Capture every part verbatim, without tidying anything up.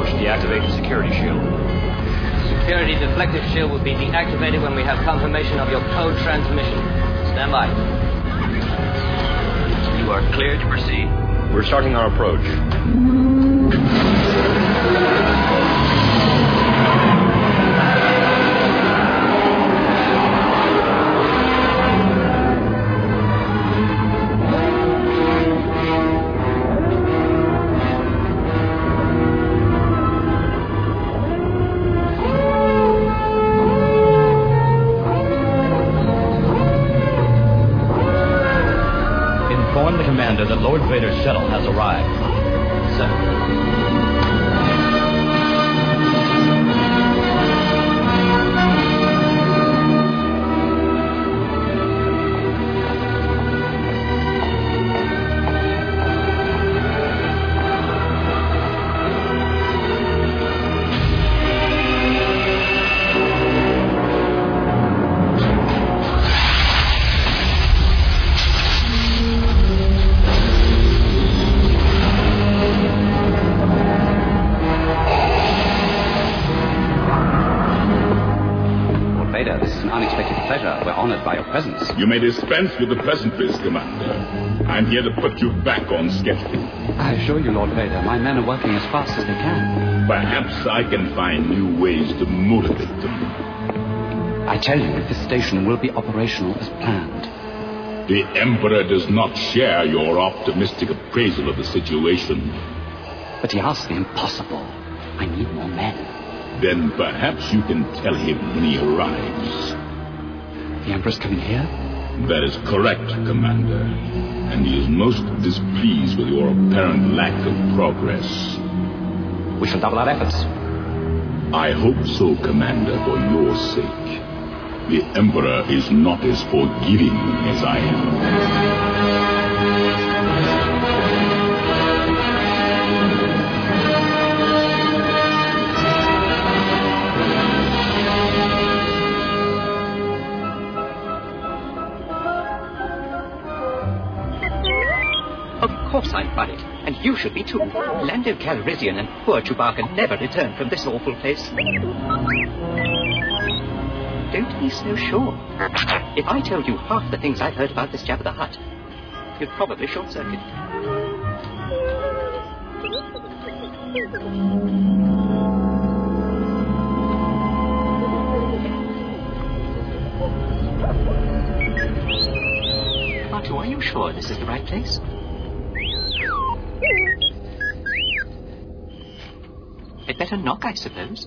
approach, deactivate the security shield. Security deflective shield will be deactivated when we have confirmation of your code transmission. Stand by. You are cleared to proceed. We're starting our approach. That Lord Vader's shuttle has arrived. Sir. Presence. You may dispense with the pleasantries, Commander. I'm here to put you back on schedule. I assure you, Lord Vader, my men are working as fast as they can. Perhaps I can find new ways to motivate them. I tell you, this station will be operational as planned. The Emperor does not share your optimistic appraisal of the situation. But he asked the impossible. I need more men. Then perhaps you can tell him when he arrives. The Emperor's coming here? That is correct, Commander. And he is most displeased with your apparent lack of progress. We shall double our efforts. I hope so, Commander, for your sake. The Emperor is not as forgiving as I am. Of course I'm worried, and you should be too. Lando Calrissian and poor Chewbacca never returned from this awful place. Don't be so sure. If I told you half the things I've heard about this Jabba the Hutt, you'd probably short-circuit. R two, are you sure this is the right place? I'd better knock, I suppose.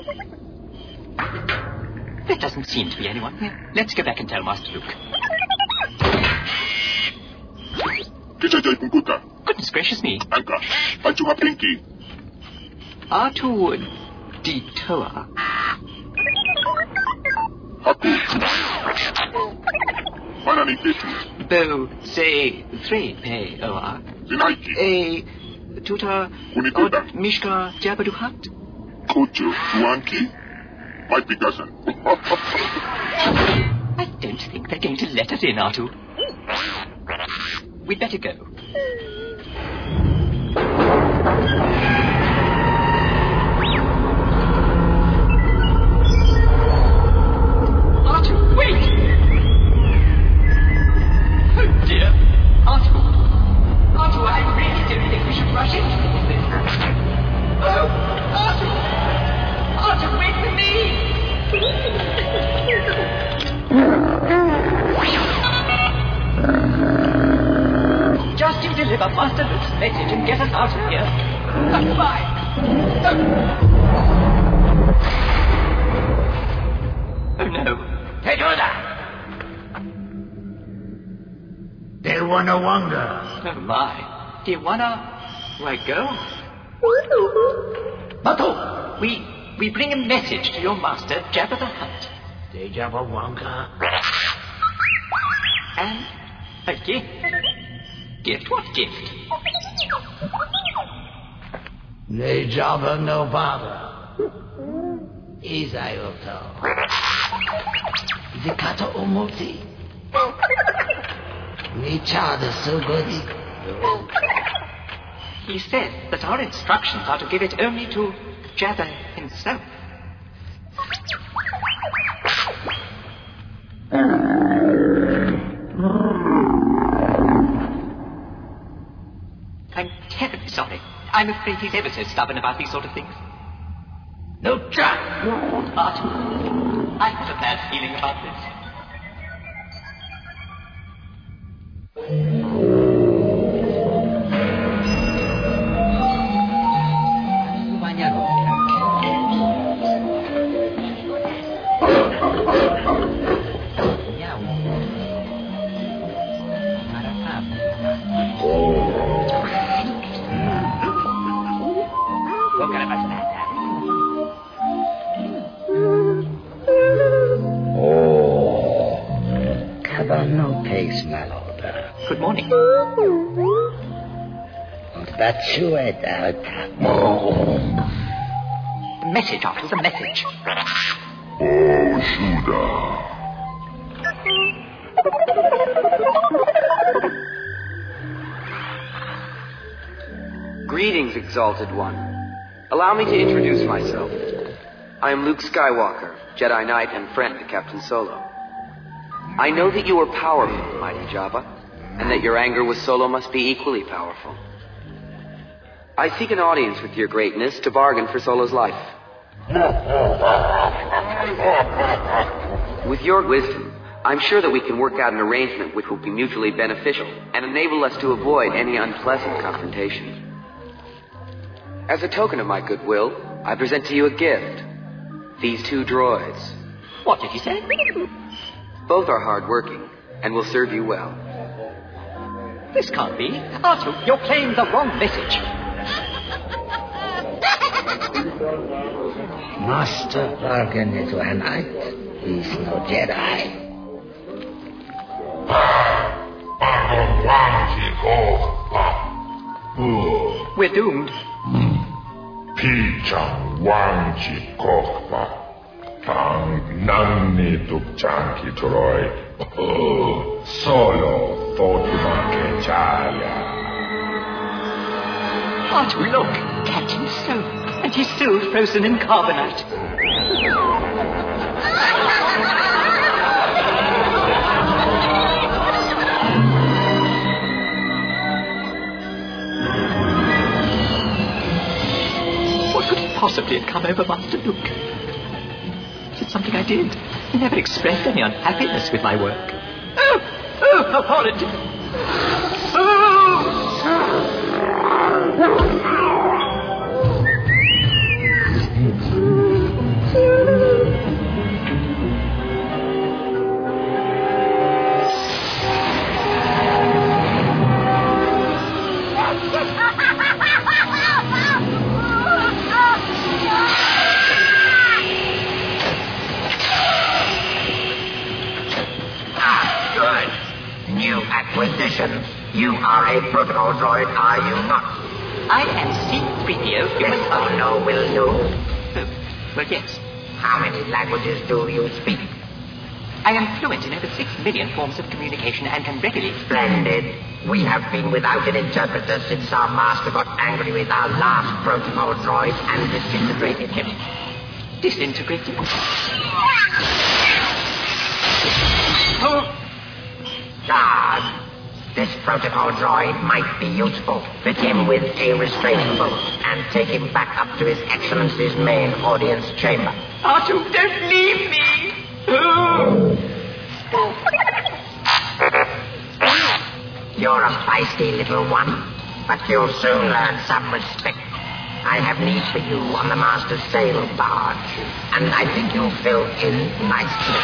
There doesn't seem to be anyone here. Let's go back and tell Master Luke. Goodness gracious me. Anka, Pachuma Pinky. R two Detour. Haku. Manani Pitu. Bo say three pay O R. Zinaiki. A tutor Unikuda. Mishka Jabba the Hutt. Kocho Tuanki. Might be dozen. I don't think they're going to let us in, R two. We'd better go. R two, wait! Oh dear. R two. R two, I really don't think we should rush into this. Oh, R two! R two, wait for me! Just you deliver Master Luke's message and get us out of here. Goodbye. Oh no. Dewanawanga. Oh my. Do you wanna... where go? Bato. We... we bring a message to your master, Jabba the Hutt. Dejabawanga. And a gift. Gift? What gift? Nejaba no bada. Izayoto. Zikato omoti. Nichada sugodi. He said that our instructions are to give it only to Jabba himself. I'm terribly sorry. I'm afraid he's ever so stubborn about these sort of things. No try. Archie, I have a bad feeling about this. Good morning. The message, Arthur, the message. Oh, Judah. Greetings, Exalted One. Allow me to introduce myself. I am Luke Skywalker, Jedi Knight and friend to Captain Solo. I know that you are powerful, mighty Jabba, and that your anger with Solo must be equally powerful. I seek an audience with your greatness to bargain for Solo's life. With your wisdom, I'm sure that we can work out an arrangement which will be mutually beneficial and enable us to avoid any unpleasant confrontation. As a token of my goodwill, I present to you a gift. These two droids. What did he say? Both are hard-working and will serve you well. This can't be. Artu, you're playing the wrong message. Master bargained to a knight. He's no Jedi. We're doomed. Picha Wangji Kokpa. Pang Nanni Dukjanki Troy. Solo Fortuna Kechalia. Artu, look. Captain Solo. And he's still frozen in carbonite. What could possibly have come over Master Luke? Is it something I did? I never expressed any unhappiness with my work. Oh! Oh, how horrid! Oh! Acquisition. You are a protocol droid, are you not? I am C three P O, human... Yes or no will do. Oh, well, yes. How many languages do you speak? I am fluent in over six million forms of communication and can readily... Splendid. We have been without an interpreter since our master got angry with our last protocol droid and disintegrated him. Disintegrated? Oh! Guard. This protocol droid might be useful. Fit him with a restraining bolt and take him back up to His Excellency's main audience chamber. Artu, don't leave me! You're a feisty little one, but you'll soon learn some respect. I have need for you on the Master's sail barge, and I think you'll fill in nicely.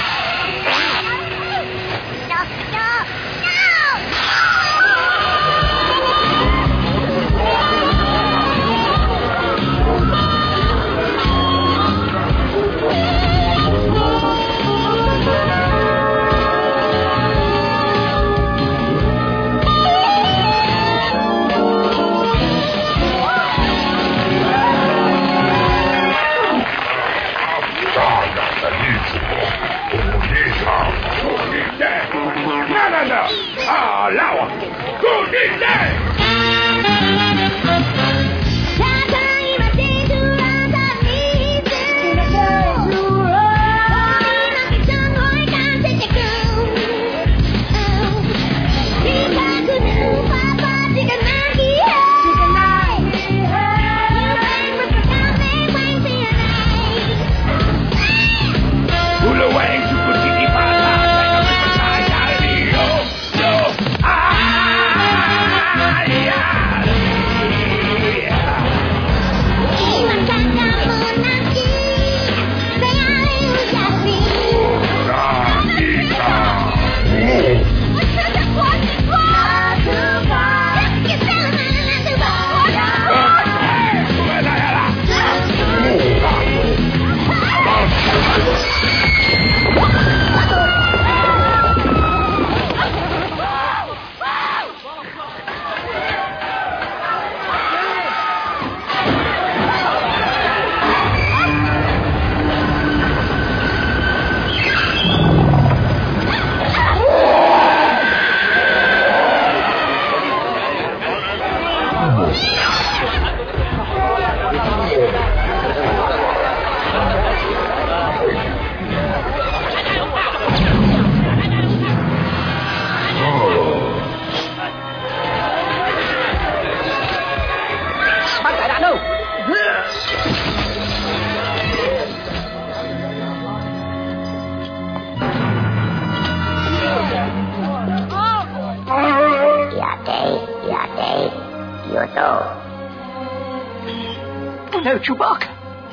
Oh no, Chewbacca.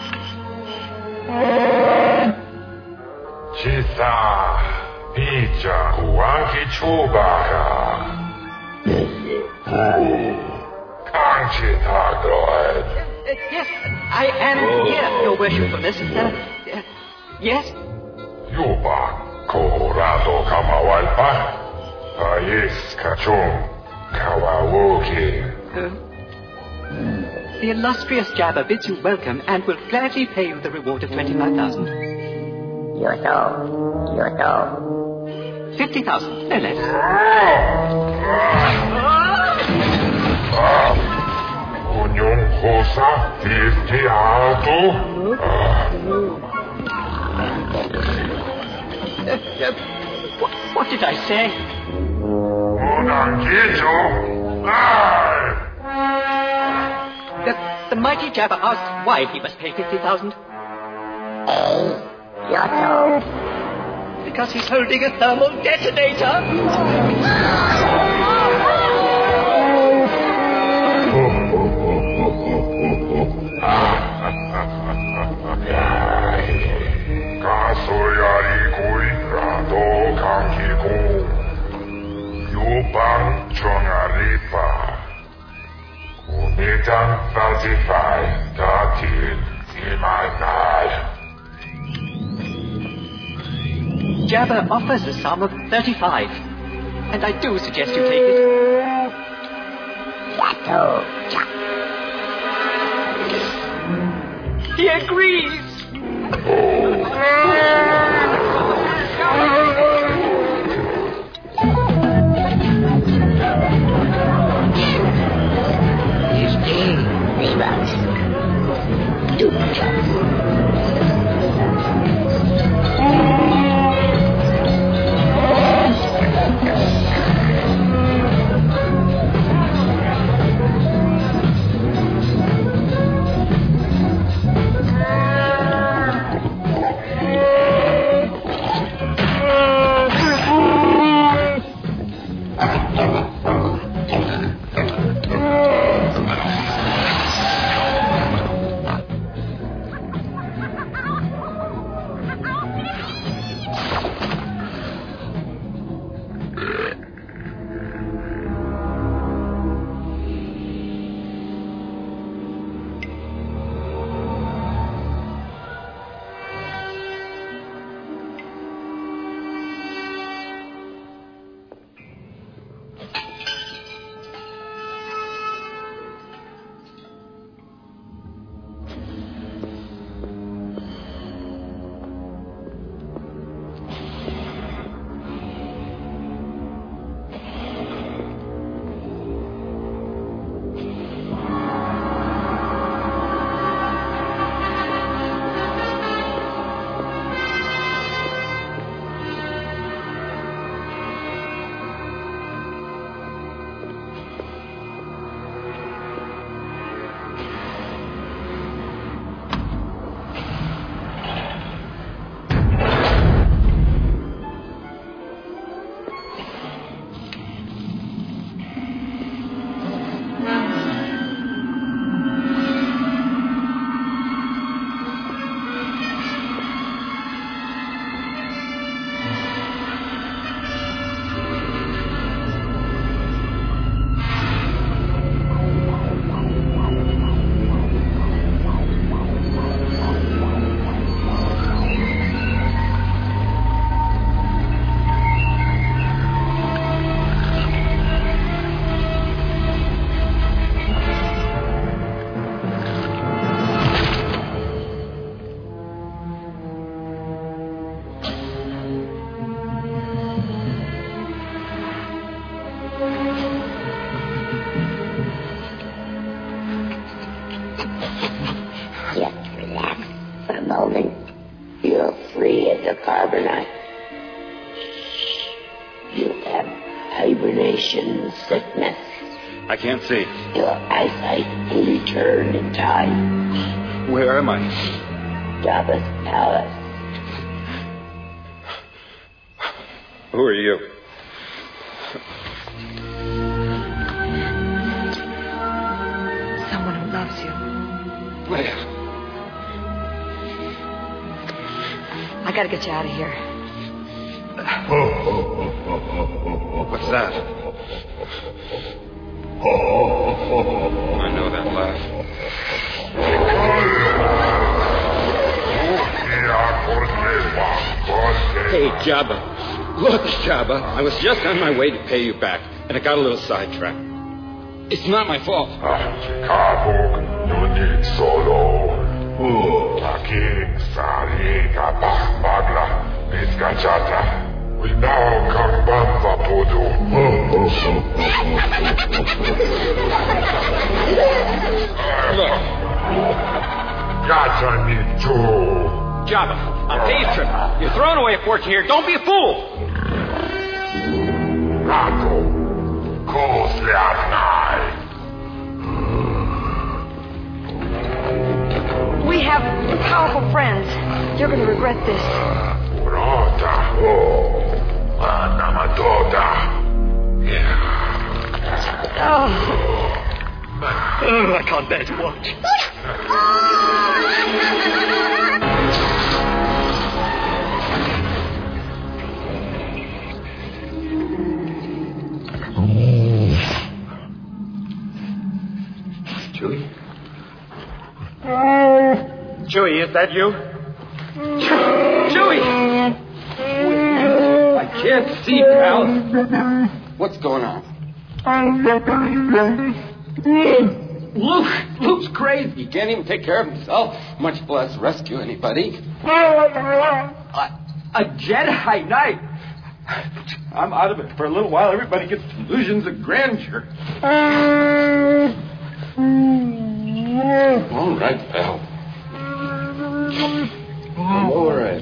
Chita, Pizza, Kuanki Chewbacca. Can't you talk, Lord? Uh, yes, I am Oh. here, Your Worshipfulness. Uh, uh, yes? Yuba, Colorado, Kamawalpa. Ayes, Kachung, Kawawoki. Uh, the illustrious Jabba bids you welcome and will gladly pay you the reward of twenty-five thousand. Yoto, Yoto. fifty thousand, no less. Union Cosa, fifty Atu. Uh, uh, what, what did I say? Unangijo. Aye. The, the mighty Jabba asked why he must pay fifty thousand. Yoto. Because he's holding a thermal detonator. Kasoyari kui rado kanki ku. Yubang chongaripa. Unitan thirty-five datin imanai. Jabba offers a sum of thirty-five. And I do suggest you take it. Yato, Chak. He agrees. Carbonite. You have hibernation sickness. I can't see. Your eyesight will return in time. Where am I? Jabba's palace. Who are you? Someone who loves you. Leia. I gotta get you out of here. What's that? I know that laugh. Hey, Jabba. Look, Jabba. I was just on my way to pay you back, and I got a little sidetracked. It's not my fault. Kabuk, you need solo. Taking Sariga Bagla, Miskachata. We now come Bamba Podu. Look. Gotcha, need two. Jabba, on Pay's trip. You're throwing away a fortune here. Don't be a fool. Rato. Kosliatnai. We have powerful friends. You're going to regret this. Rota. Oh. Anamadota. Yeah. Oh. Oh, I can't bear to watch. Chewie? Chewie, is that you? Chewie! I can't see, pal. What's going on? Luke! Luke's crazy. He can't even take care of himself, much less rescue anybody. A, a Jedi Knight? I'm out of it for a little while. Everybody gets delusions of grandeur. All right, pal. I'm all right.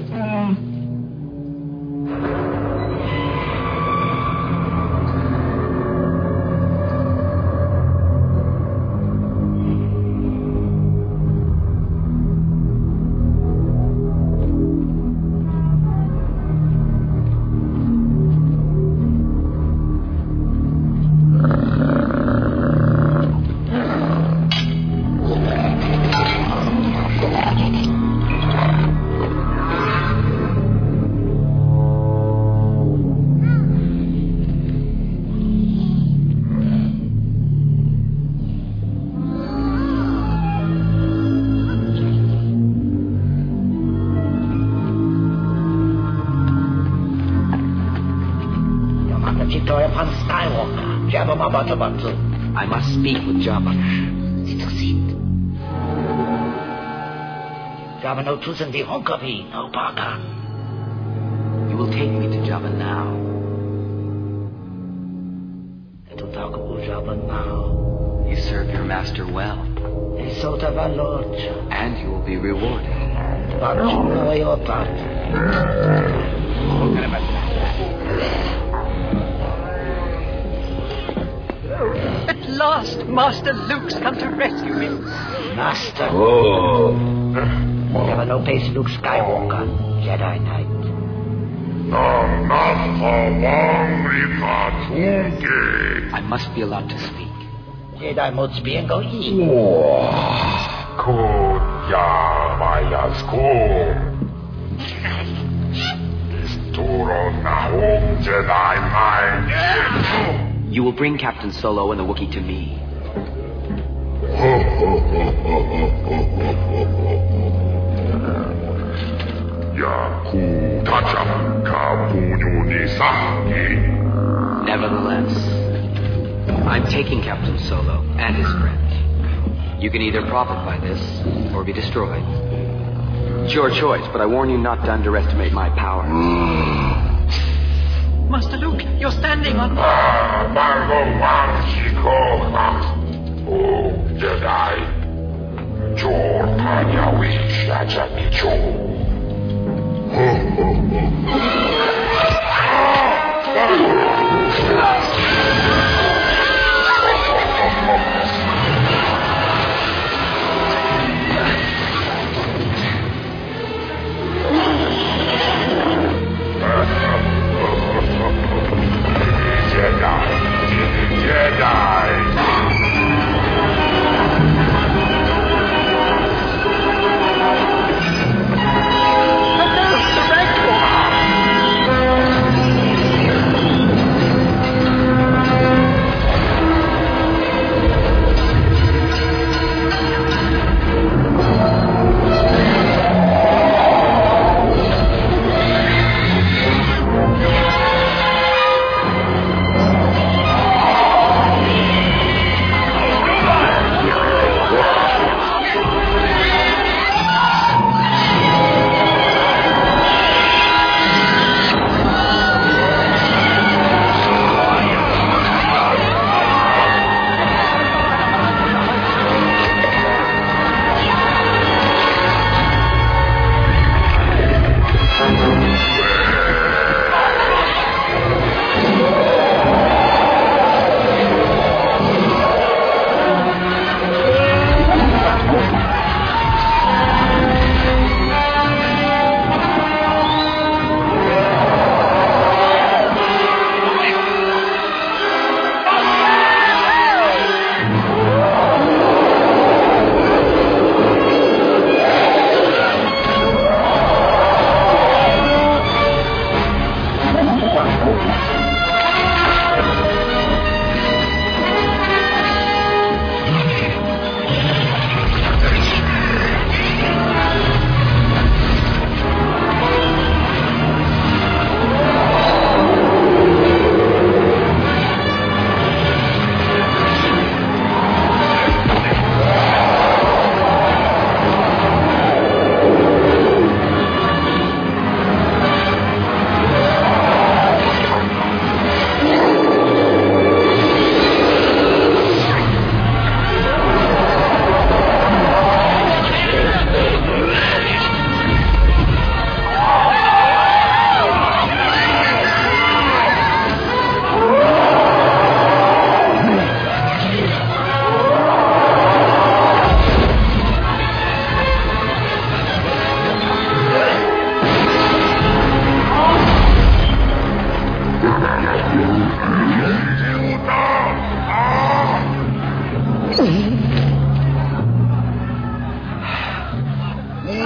I must speak with Jabba. Jabba no tusen di honkapi, no baka. You will take me to Jabba now. To talk about Jabba now. You serve your master well. And you will be rewarded. At last, Master Luke's come to rescue me. Master. Oh. Never no pace Luke Skywalker, Jedi Knight. I must be allowed to speak. Jedi mods bien go eat. Cool, ya, Mayas, cool. Jedi mind. You will bring Captain Solo and the Wookiee to me. Nevertheless, I'm taking Captain Solo and his friend. You can either profit by this or be destroyed. It's your choice, but I warn you not to underestimate my power. Master Luke, you're standing on... Oh, Jedi. Jor Panyawi Shachanicho. Surrender!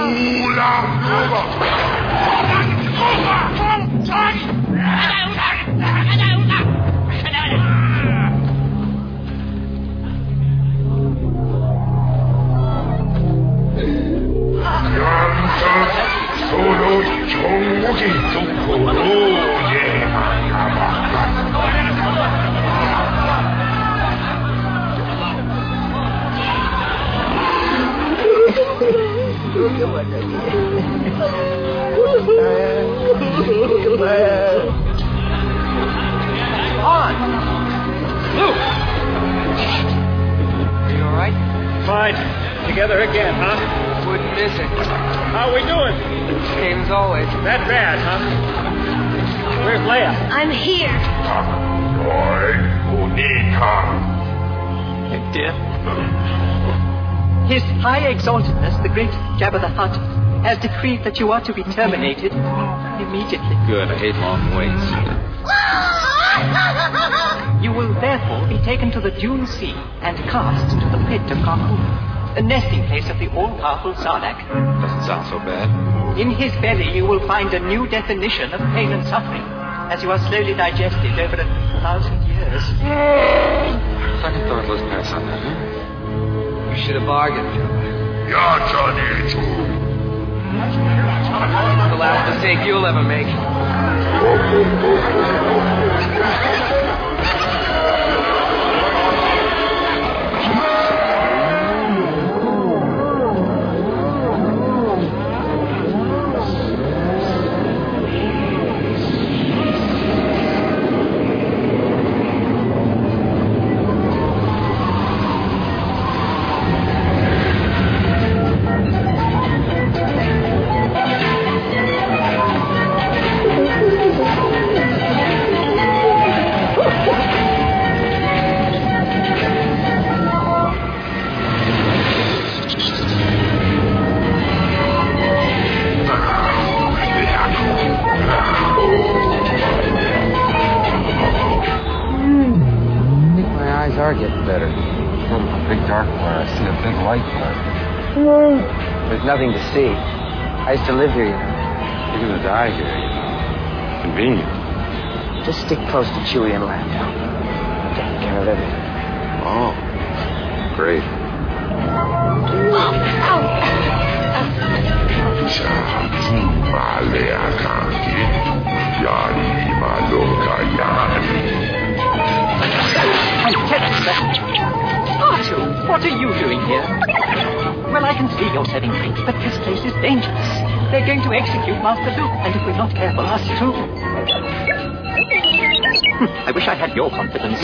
Solo Chongi Tukuru On! Luke! Are you alright? Fine. Together again, huh? Wouldn't miss it. How are we doing? Same as always. That bad, huh? Where's Leia? I'm here. Dear. His High Exaltedness, the great Jabba the Hutt, has decreed that you are to be terminated immediately. Good, I hate long waits. You will therefore be taken to the Dune Sea and cast into the pit of Carkoon, the nesting place of the all-powerful Sarlacc. Doesn't sound so bad. In his belly you will find a new definition of pain and suffering, as you are slowly digested over a thousand years. Second thought, let's pass on that, huh? You should have bargained. The last mistake you'll ever make. Are getting better. From a big dark blur, I see a big light blur. There's nothing to see. I used to live here, you know. You're gonna die here, you know. Convenient. Just stick close to Chewie and Lando. I'm taking care of everything. Oh, great. Artu, what are you doing here? Well, I can see you're setting drinks, but this place is dangerous. They're going to execute Master Luke, and if we're not careful, us too. I wish I had your confidence.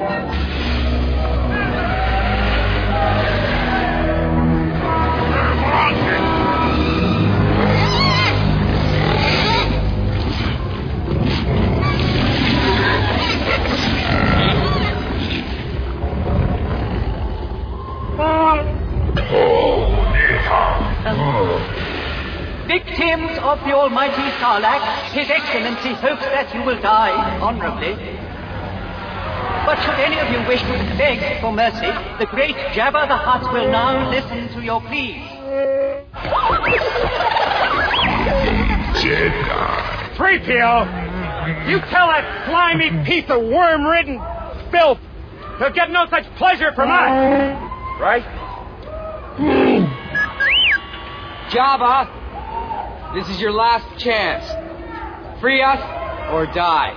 Victims of the almighty Sarlacc, His Excellency hopes that you will die honorably. But should any of you wish to beg for mercy, the great Jabba the Hutt will now listen to your pleas. Jedi. three P O! You tell that slimy piece of worm-ridden filth he'll get no such pleasure from us! Right? Jabba, this is your last chance. Free us or die.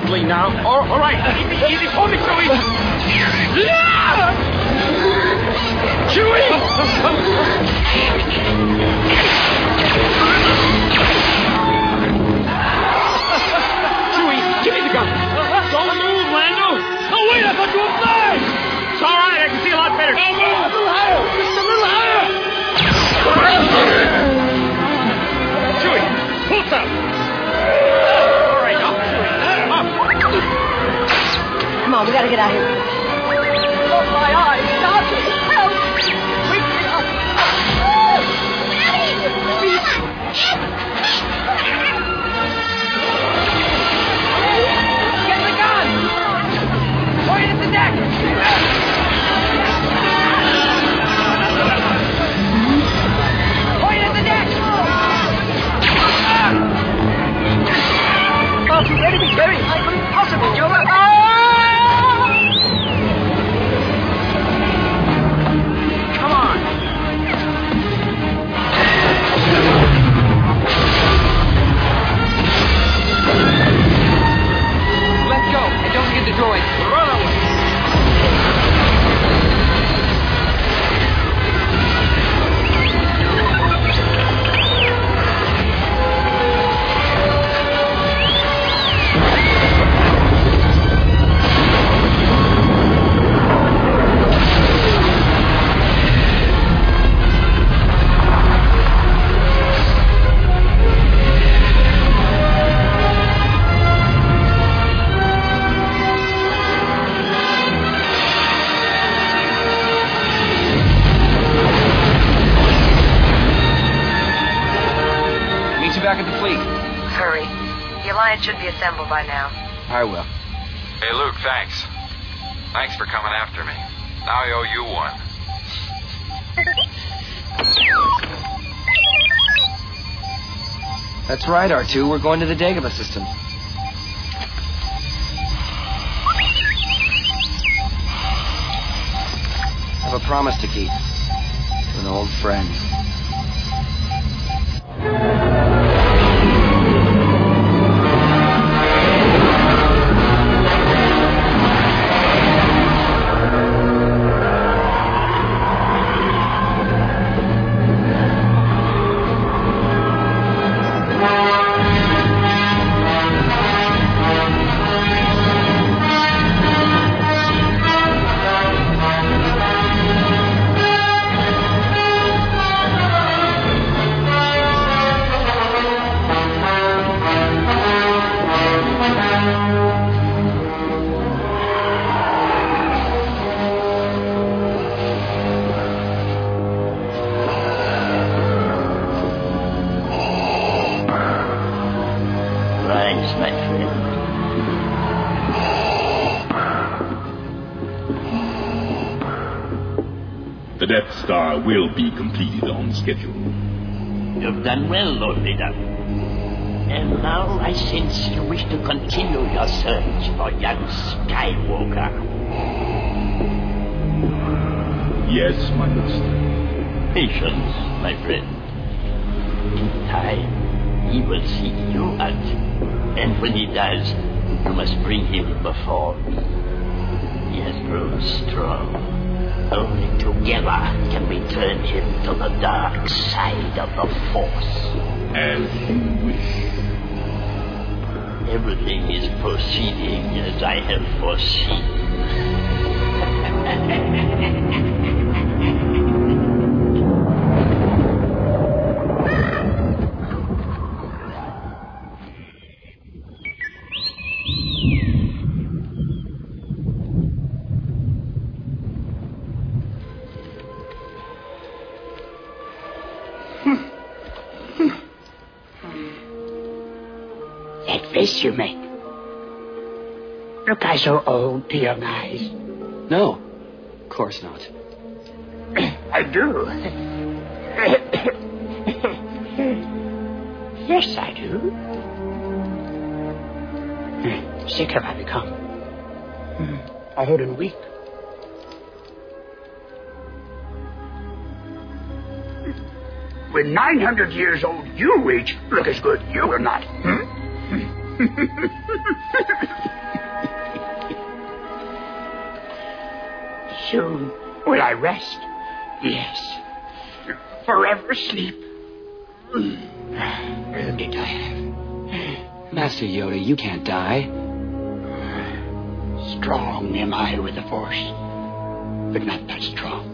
bleed now. All, all right. Easy, easy. Hold me, Chewie. Yeah! Chewie! Chewie, give me the gun. Don't move, Lando. Oh, wait, I thought you were flying. It's all right. I can see a lot better. Don't move. A little higher. Just a little higher. Chewie, pull some. All right, up, Chewie. Up. Come on, we gotta get out of here. Oh, my eyes. Stop it. Help. Wake me up. Get the gun. Point at the deck. Point at the deck. Oh, you ready to be carried? I couldn't possibly. You're a... Ah! Come on. Let go, and don't forget the droid. Run away. Back at the fleet. Hurry. The Alliance should be assembled by now. I will. Hey, Luke, thanks. Thanks for coming after me. Now I owe you one. That's right, R two. We're going to the Dagobah system. I have a promise to keep. To an old friend. The Death Star will be completed on schedule. You've done well, Lord Vader. And now I sense you wish to continue your search for young Skywalker. Yes, my master. Patience, my friend. In time, he will seek you out. And when he does, you must bring him before me. He has grown strong. Only together can we turn him to the dark side of the Force. As you wish. Everything is proceeding as I have foreseen. That face you make. Look, I so old to your eyes. No, of course not. I do. Yes, I do. Sick have I become. Old and weak. When nine hundred years old you reach, look as good you will not. Hmm? Soon will I rest. Yes. Forever sleep. Earned it I have. Master Yoda, you can't die. Strong am I with the Force, but not that strong.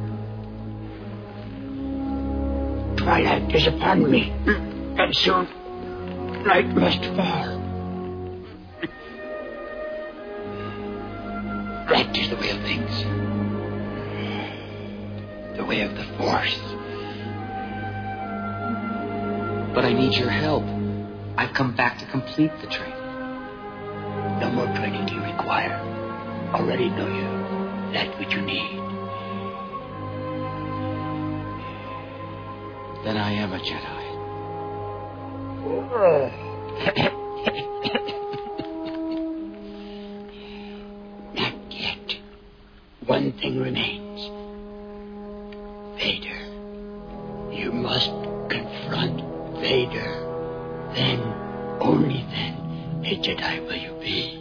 Twilight is upon me, and soon night must fall. That is the way of things. The way of the Force. But I need your help. I've come back to complete the training. No more training do you require. Already know you. That which you need. Then I am a Jedi. Not yet. One thing remains. Vader. You must confront Vader. Then, only then, a Jedi will you be.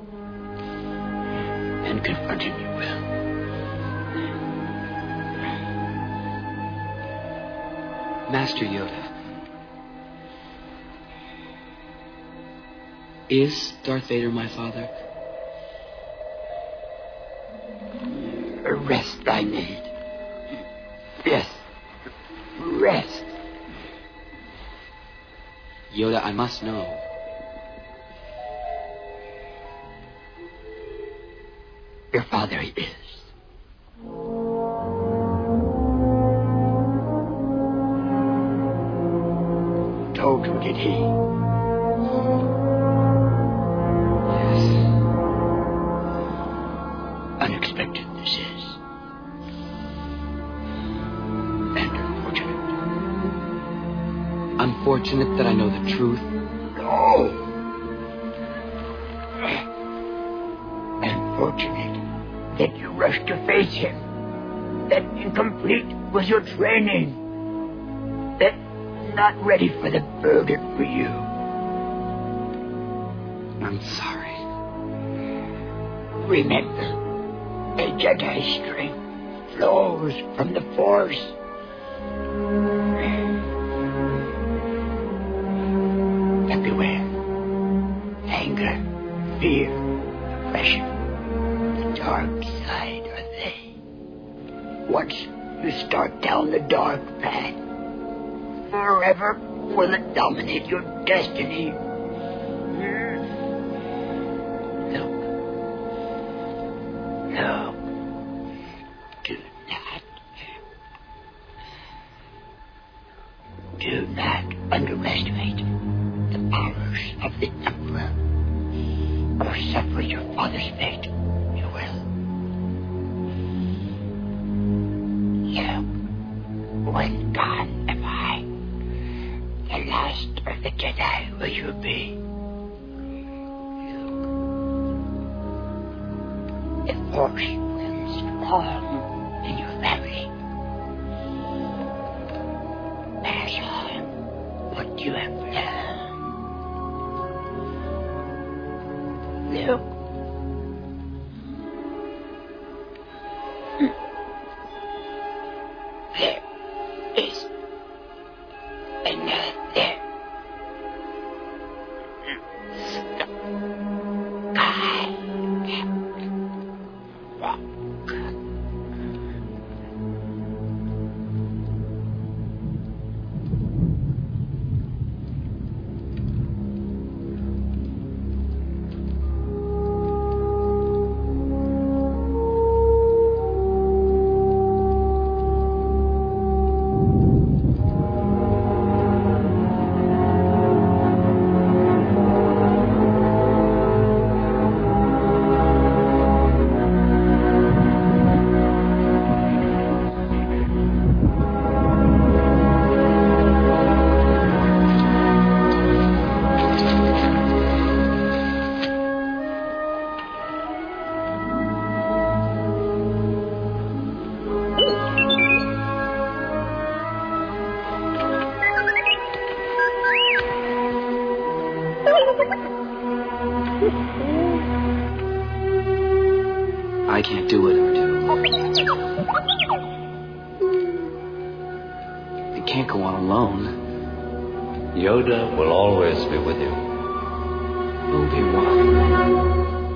And confront him you will. Master Yoda, is Darth Vader my father? Rest I need. Yes. Rest. Yoda, I must know. Your father is. Told you, did he? Yes. Unexpected this is. And unfortunate. Unfortunate that I know the truth. No. Unfortunate that you rushed to face him. That incomplete was your training. That not ready for the burden for you. I'm sorry. Remember, a Jedi strength flows from the Force. But beware. Anger, fear, depression. The dark side are they. Once you start down the dark path, forever will it dominate your destiny. Look. No. Do not. Do not underestimate the powers of the Emperor, or suffer your father's fate. You will. You, when gone am I, the last of the Jedi will you be. You. The Force will strong in your family. Pass on what you have learned. Luke. There is another sky rock. I can't do it, R two. I can't go on alone. Yoda will always be with you. Obi-Wan.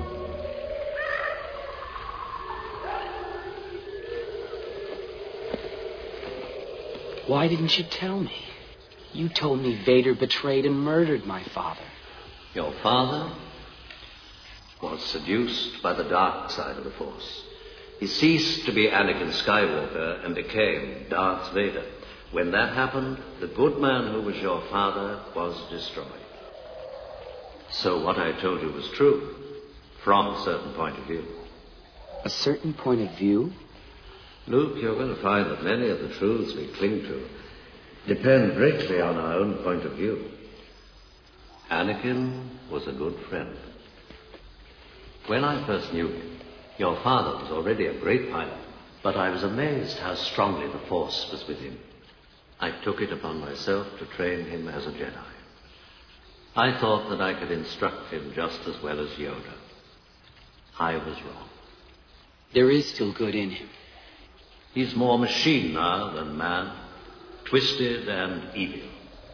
Why didn't you tell me? You told me Vader betrayed and murdered my father. Your father was seduced by the dark side of the Force. He ceased to be Anakin Skywalker and became Darth Vader. When that happened, the good man who was your father was destroyed. So what I told you was true, from a certain point of view. A certain point of view? Luke, you're going to find that many of the truths we cling to depend greatly on our own point of view. Anakin was a good friend. When I first knew him, your father was already a great pilot, but I was amazed how strongly the Force was with him. I took it upon myself to train him as a Jedi. I thought that I could instruct him just as well as Yoda. I was wrong. There is still good in him. He's more machine now than man, twisted and evil.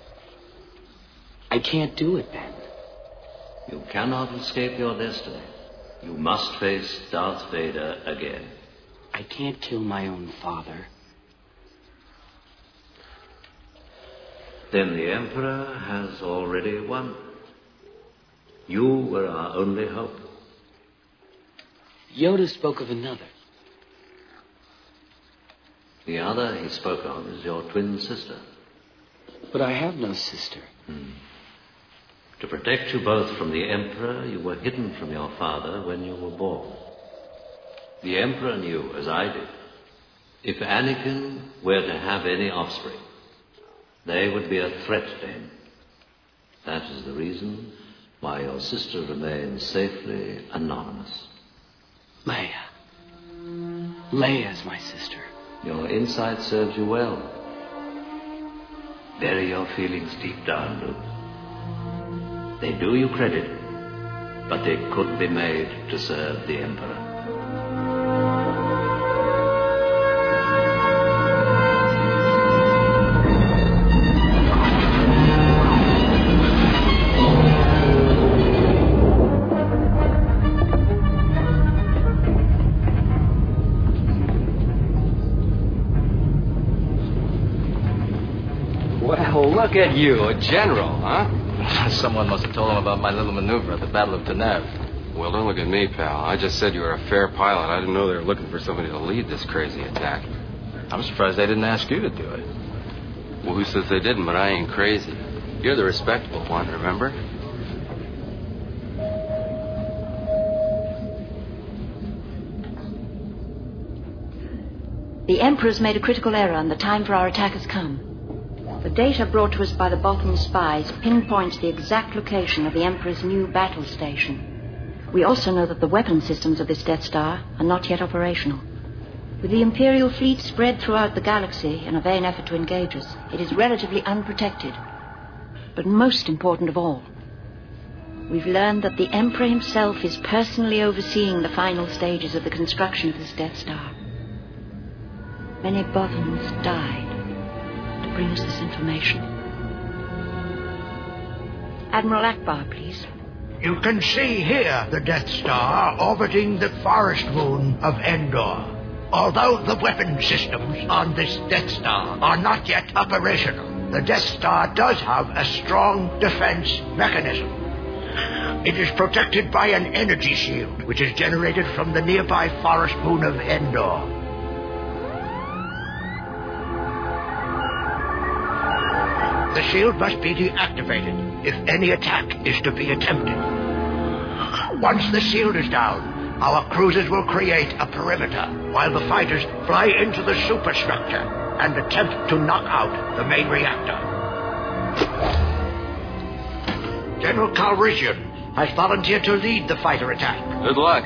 I can't do it, Ben. You cannot escape your destiny. You must face Darth Vader again. I can't kill my own father. Then the Emperor has already won. You were our only hope. Yoda spoke of another. The other he spoke of is your twin sister. But I have no sister. Hmm. To protect you both from the Emperor, you were hidden from your father when you were born. The Emperor knew, as I did, if Anakin were to have any offspring, they would be a threat to him. That is the reason why your sister remains safely anonymous. Leia. Leia's my sister. Your insight serves you well. Bury your feelings deep down, Luke. They do you credit, but they could be made to serve the Emperor. Look at you, a general, huh? Someone must have told him about my little maneuver at the Battle of Tanev. Well, don't look at me, pal. I just said you were a fair pilot. I didn't know they were looking for somebody to lead this crazy attack. I'm surprised they didn't ask you to do it. Well, who says they didn't? But I ain't crazy. You're the respectable one, remember? The Emperor's made a critical error, and the time for our attack has come. The data brought to us by the Bothan spies pinpoints the exact location of the Emperor's new battle station. We also know that the weapon systems of this Death Star are not yet operational. With the Imperial fleet spread throughout the galaxy in a vain effort to engage us, it is relatively unprotected. But most important of all, we've learned that the Emperor himself is personally overseeing the final stages of the construction of this Death Star. Many Bothans died to bring us this information. Admiral Akbar, please. You can see here the Death Star orbiting the forest moon of Endor. Although the weapon systems on this Death Star are not yet operational, the Death Star does have a strong defense mechanism. It is protected by an energy shield, which is generated from the nearby forest moon of Endor. The shield must be deactivated if any attack is to be attempted. Once the shield is down, our cruisers will create a perimeter while the fighters fly into the superstructure and attempt to knock out the main reactor. General Calrissian has volunteered to lead the fighter attack. Good luck.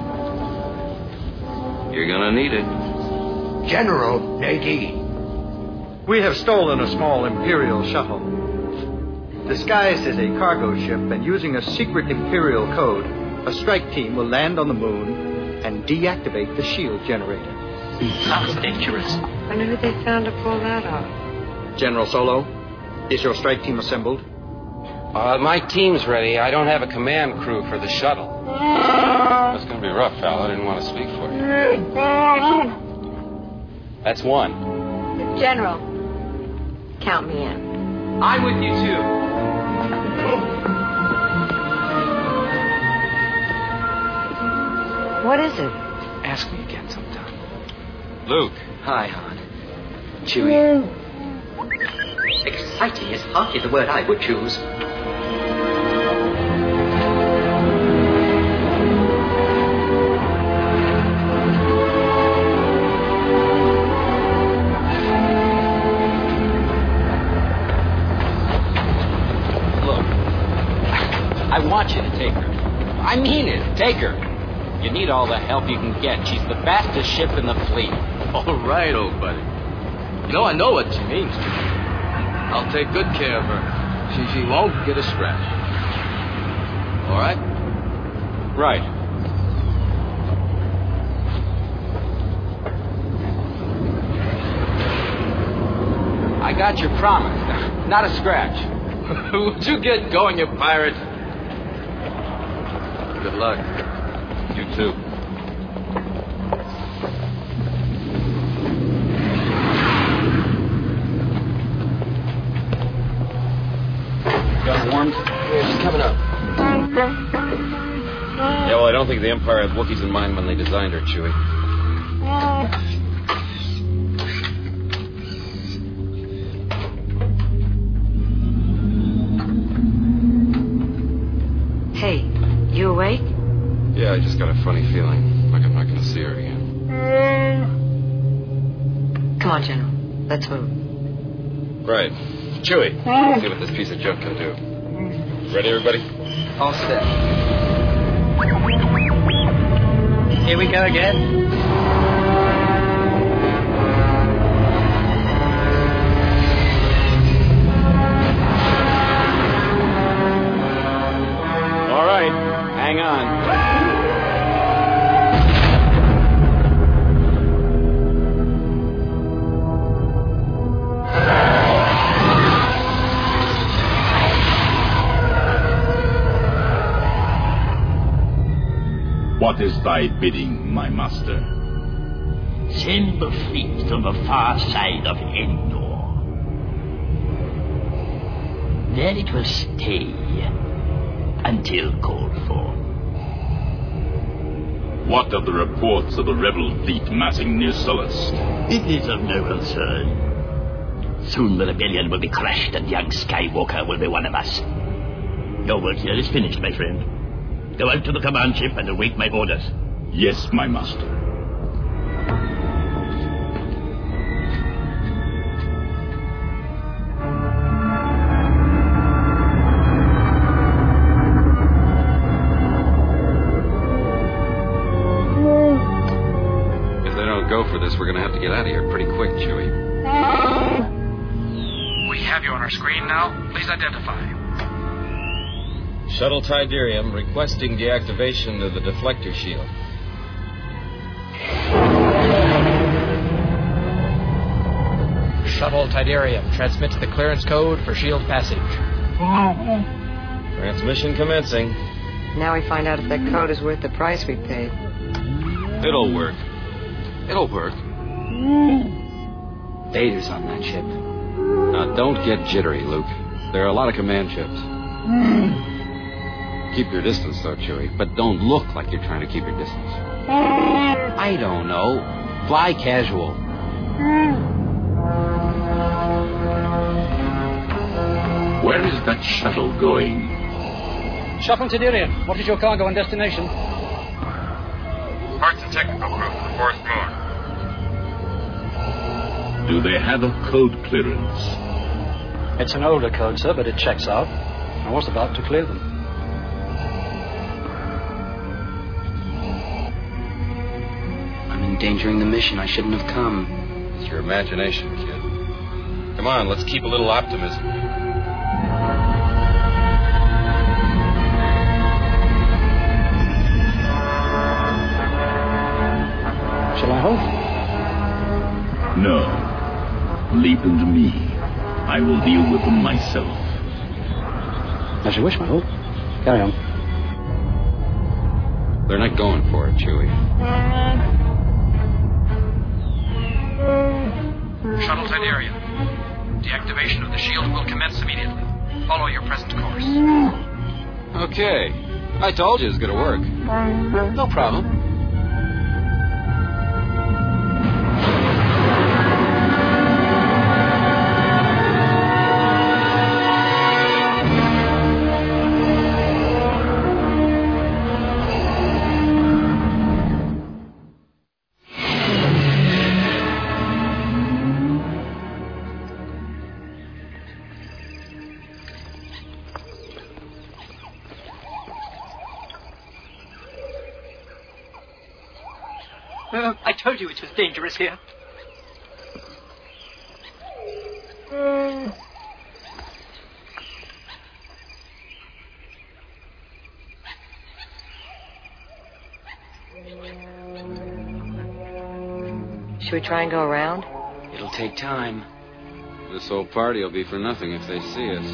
You're gonna need it. General Nadine. We have stolen a small Imperial shuttle. Disguised as a cargo ship and using a secret Imperial code, a strike team will land on the moon and deactivate the shield generator. Sounds dangerous. Wonder who they found to pull that off. General Solo, is your strike team assembled? Uh, my team's ready. I don't have a command crew for the shuttle. That's going to be rough, Val. I didn't want to speak for you. That's one. General, count me in. I'm with you, too. What is it? Ask me again sometime. Luke. Hi, Han. Chewie. Exciting is hardly the word I would choose. Look, I want you to take her. I mean it. Take her. You need all the help you can get. She's the fastest ship in the fleet. All right, old buddy. You know, I know what she means to me. I'll take good care of her. She, she won't get a scratch. All right? Right. I got your promise. Not a scratch. Would you get going, you pirate? Good luck. You too. Got warmed? Yeah, she's coming up. Yeah, well, I don't think the Empire had Wookiees in mind when they designed her, Chewie. Hey, you awake? Yeah, I just got a funny feeling, like I'm not going to see her again. Come on, General. Let's move. Right. Chewie, see what this piece of junk can do. Ready, everybody? All set. Here we go again. All right, hang on. What is thy bidding, my master? Send the fleet to the far side of Endor. There it will stay until called for. What of the reports of the rebel fleet massing near Sullust? It is of no concern. Soon the rebellion will be crushed and young Skywalker will be one of us. Your work here is finished, my friend. Go out to the command ship and await my orders. Yes, my master. If they don't go for this, we're going to have to get out of here pretty quick, Chewie. We have you on our screen now. Please identify. Shuttle Tidarium requesting deactivation of the deflector shield. Shuttle Tidarium transmits the clearance code for shield passage. Transmission commencing. Now we find out if that code is worth the price we paid. It'll work. It'll work. Vader's on that ship. Now, don't get jittery, Luke. There are a lot of command ships. Keep your distance, though, Chewie. But don't look like you're trying to keep your distance. I don't know. Fly casual. Where is that shuttle going? Shuttle Tidarium, what is your cargo and destination? Parts and technical crew for the fourth floor. Do they have a code clearance? It's an older code, sir, but it checks out. I was about to clear them. I'm endangering the mission. I shouldn't have come. It's your imagination, kid. Come on, let's keep a little optimism. I will deal with them myself. As you wish, my lord. Carry on. They're not going for it, Chewie. Shuttle's in area. Deactivation of the shield will commence immediately. Follow your present course. Okay. I told you it was going to work. No problem. Oh, I told you it was dangerous here. Should we try and go around? It'll take time. This whole party will be for nothing if they see us.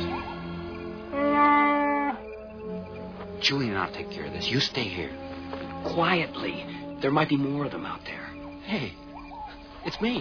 Chewie and I'll take care of this. You stay here. Quietly. There might be more of them out there. Hey, it's me.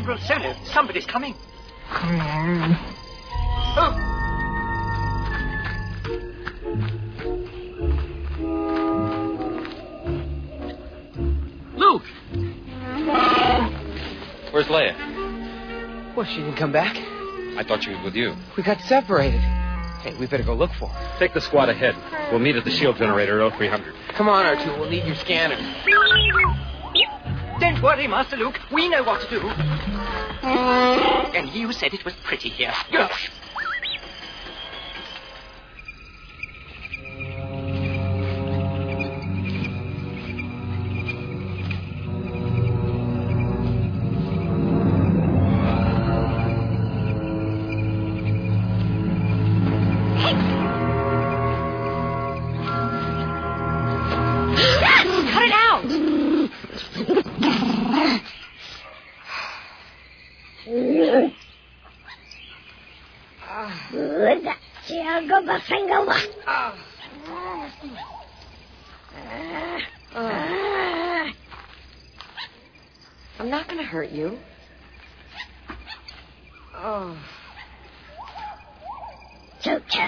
Admiral Solo, somebody's coming. Oh. Luke! Where's Leia? Well, she didn't come back. I thought she was with you. We got separated. Hey, we better go look for her. Take the squad ahead. We'll meet at the shield generator at oh three hundred. Come on, R two. We'll need your scanner. Don't worry, Master Luke. We know what to do. And you said it was pretty here. I'm not going to hurt you. Oh. Sucha.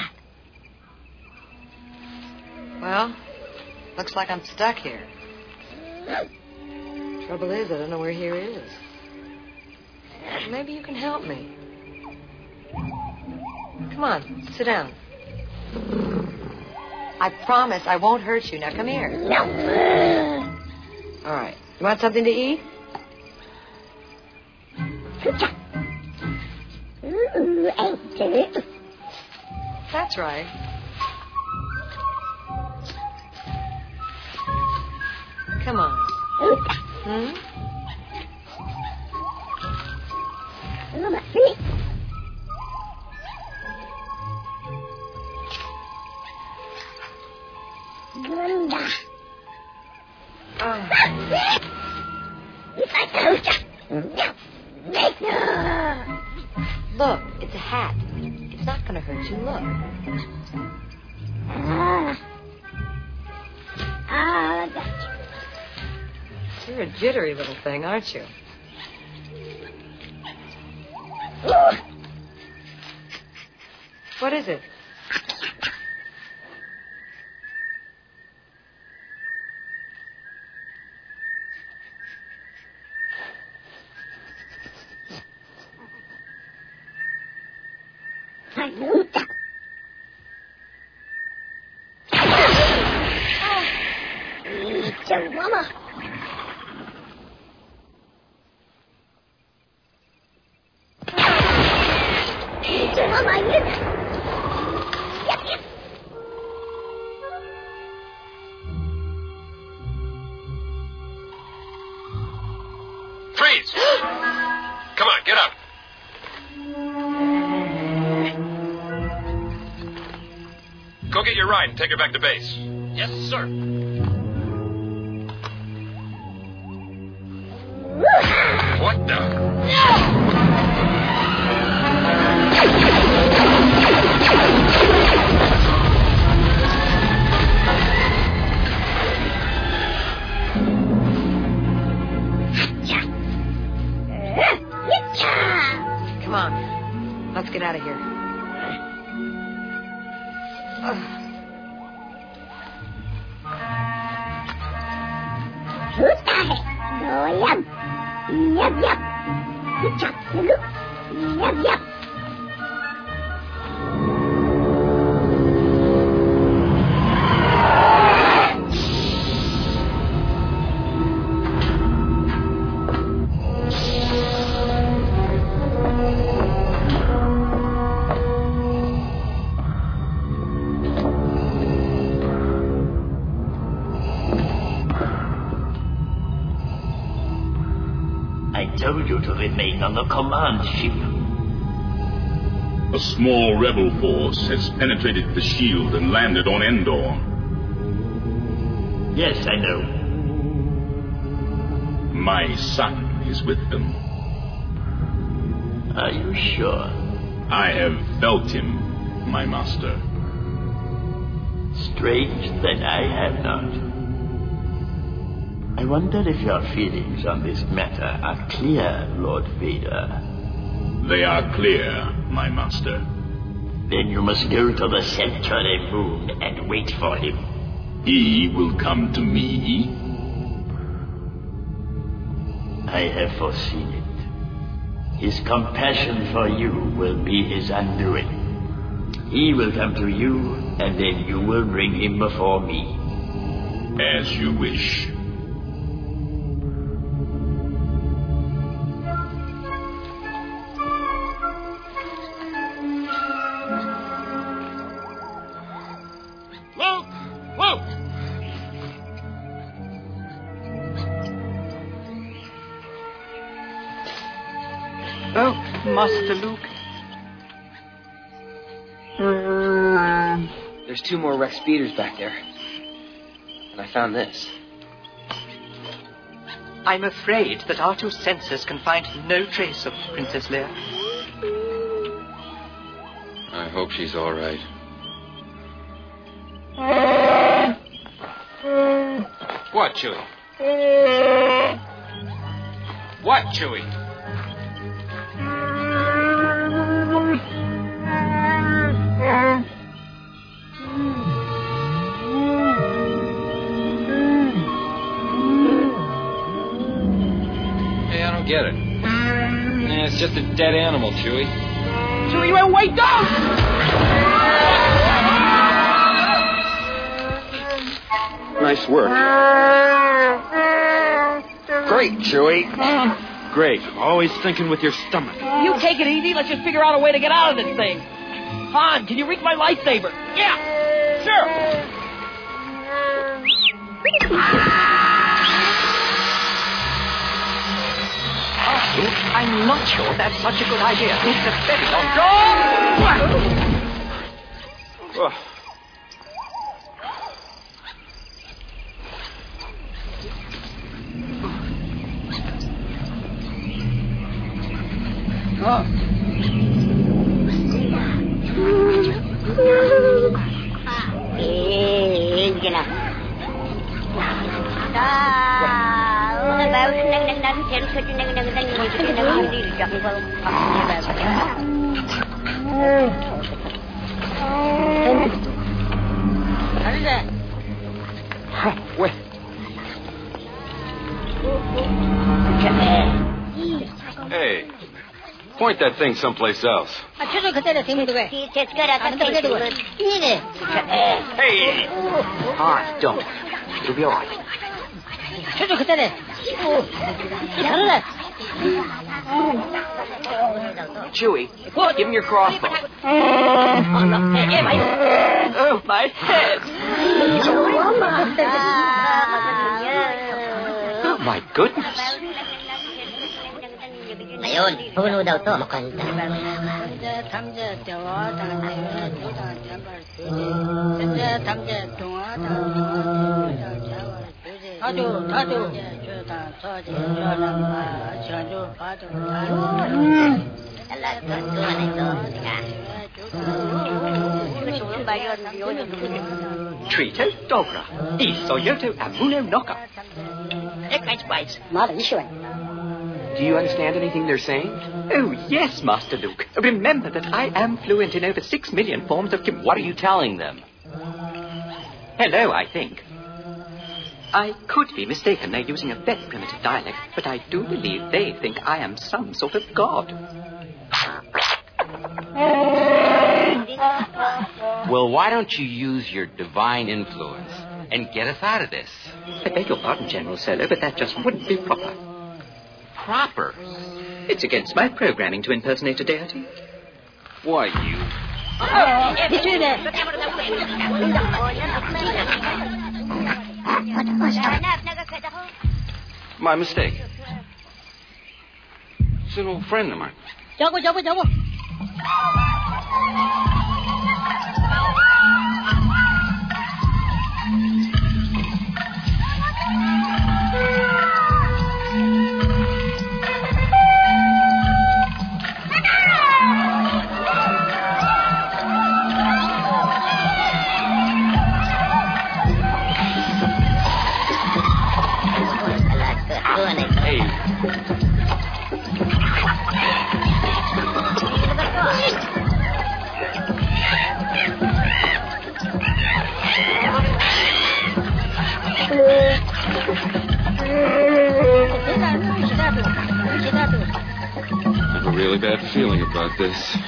Well, looks like I'm stuck here. Trouble is, I don't know where here is. Maybe you can help me. Come on, sit down. I promise I won't hurt you. Now come here. No. All right. You want something to eat? Ooh, ain't it? That's right. Come on. Hmm? Glenda. Oh. Look, it's a hat. It's not going to hurt you. Look. Ah. Ah, I got you. You're a jittery little thing, aren't you? Ooh. What is it? Mama. Mama, yun. Yep, yep. Freeze! Come on, get up. Go get your ride and take her back to base. Yes, sir. What the? Come on. Let's get out of here. Go yum. Yum, yum. Yum, yum. Told you to remain on the command ship. A small rebel force has penetrated the shield and landed on Endor. Yes, I know. My son is with them. Are you sure? I have felt him, my master. Strange that I have not. I wonder if your feelings on this matter are clear, Lord Vader. They are clear, my master. Then you must go to the Centauri moon and wait for him. He will come to me? I have foreseen it. His compassion for you will be his undoing. He will come to you, and then you will bring him before me. As you wish. Luke! Luke! Oh, Master Luke. There's two more Rex speeders back there. And I found this. I'm afraid that our two sensors can find no trace of Princess Leia. I hope she's all right. What, Chewie? What, Chewie? Hey, I don't get it. Eh, it's just a dead animal, Chewie. Chewie, well, wait up! Nice work. Great, Chewie. Great. Always thinking with your stomach. You take it easy. Let's just figure out a way to get out of this thing. Han, can you reach my lightsaber? Yeah, sure. I'm not sure that's such a good idea. It's a very long Oh. Wait. Hey, point that thing someplace else. Hey! Han, don't. It'll be all right. Chewie, give him your crossbow. Oh, my head. Oh, my goodness. Ayun, puno daw to. Makanta. Trito, Dobra, Isoyoto, Amuno, Noka. Do you understand anything they're saying? Oh, yes, Master Luke. Remember that I am fluent in over six million forms of Kim. What are you telling them? Hello, I think. I could be mistaken. They're using a very primitive dialect, but I do believe they think I am some sort of god. Well, why don't you use your divine influence and get us out of this? I beg your pardon, General Solo, but that just wouldn't be proper. Proper? It's against my programming to impersonate a deity. Why, you... My mistake. It's an old friend of mine. Jago, jago, jago. I have a really bad feeling about this.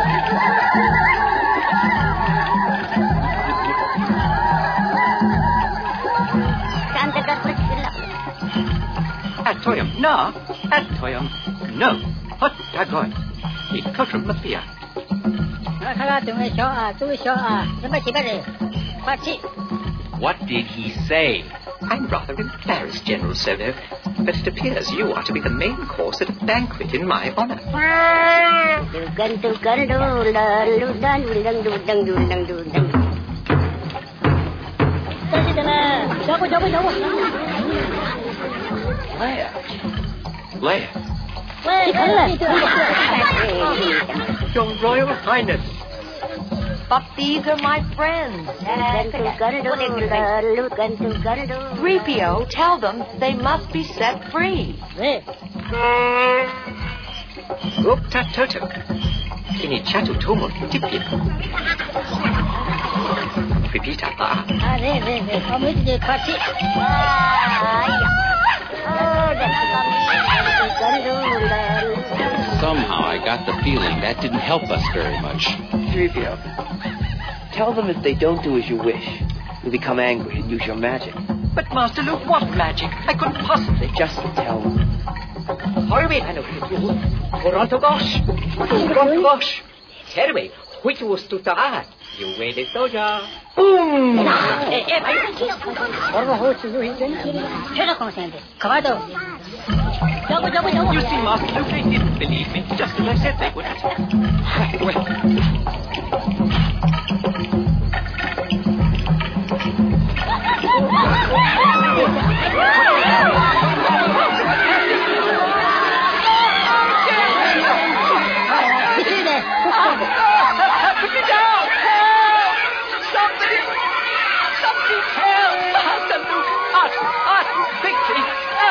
Atoyam, no. Atoyam, no. Hot dagoy. He cut from the fear. What did he say? I'm rather embarrassed, General Solo, but it appears you are to be the main course at a banquet in my honor. Leia. Leia. Your Royal Highness. But these are my friends. three P O, tell them they must be set free. Ukta Toto. Kini chatu tomo tipip. Repeat apa? Somehow I got the feeling that didn't help us very much. three P O. Tell them if they don't do as you wish, you'll become angry and use your magic. But Master Luke, what magic? I couldn't possibly. Just tell them. Hurry, Manu. Toronto Gosh. Toronto Gosh. Terwe, which was to the you waited, Soja. Boom! You see, Master Luke, they didn't believe me, just as I said they wouldn't. Well. Put me down! Help! Somebody! Somebody help! Master Luke! Arthur! Arthur! Quickly!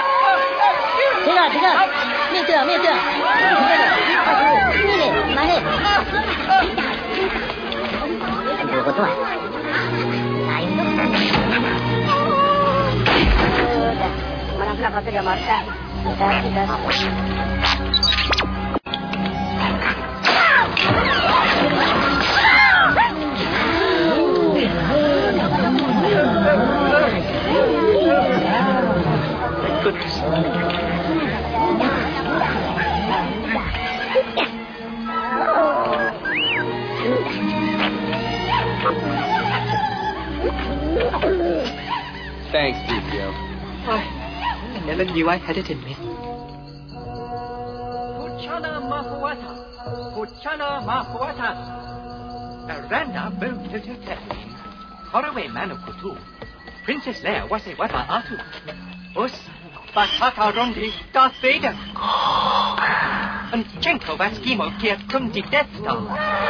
Thanks, three P O. I never knew I had it in me. Puchana Mahuata. Puchana Mahuata. Aranda Bototo Tetlin. Horaway Manukutu. Princess Leia was a Wata Atu. Us Bataka Rondi Darth Vader. And Chenko Vaskimo Kiat Kumdi Death Star.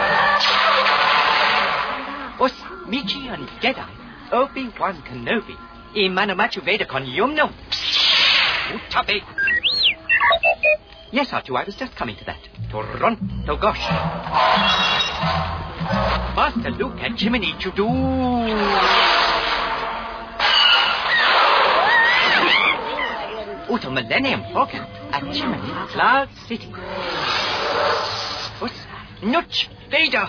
Us Michi and Jedi. Obi-Wan Kenobi. Imanamachu Vedakon Yumno. Utabe. Yes, Artu, I was just coming to that. Toronto Gosh. Master Luke and Jiminy Chudu. Uto Millennium Falcon at Jiminy Cloud City. What's Nutch Vader?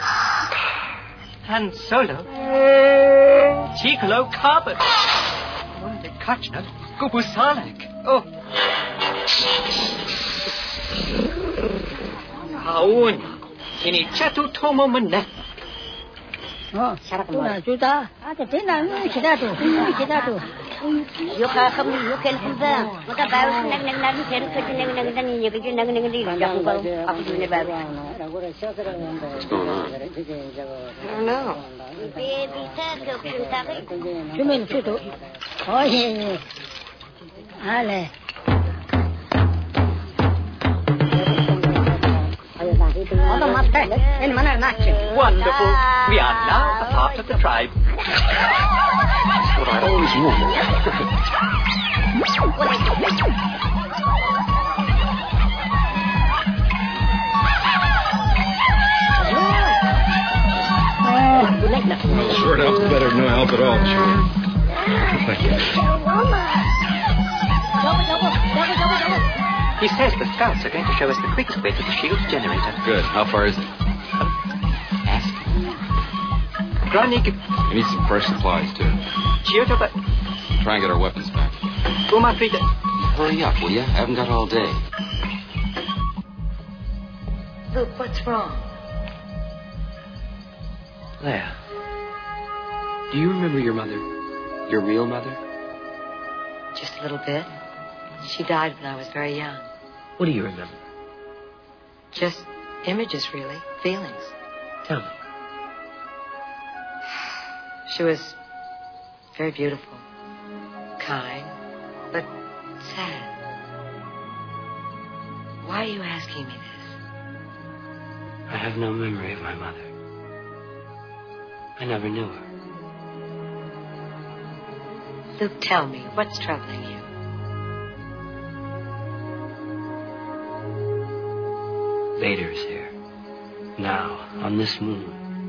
Han Solo. Chicolo Carbon. Wanda Kachna. Gubusalek. Oh. Haun. Kini Chatu Tomo Manet. Oh, tuna juta. Ada tena ni kita tu, kita tu. Yo ka kham ni yo ken pulva. Maka baru nang nang nang ken ke nang nang nang ni ke nang nang di jangan baru aku ni baru. What's going on? I don't know. Baby tak ke tak. Cuma itu tu. Oh ye. Ale. Wonderful. We are now a part of the tribe. That's what I always wanted. all, Chewie. Thank you. He says the scouts are going to show us the quickest way to the shield's generator. Good. How far is it? Ask. Granik. We need some fresh supplies, too. Chiotoba. Try and get our weapons back. Uma Frida. Hurry up, will you? I haven't got all day. Luke, what's wrong? Leia, do you remember your mother? Your real mother? Just a little bit. She died when I was very young. What do you remember? Just images, really. Feelings. Tell me. She was very beautiful. Kind. But sad. Why are you asking me this? I have no memory of my mother. I never knew her. Luke, tell me, what's troubling you? Vader's here. Now, on this moon.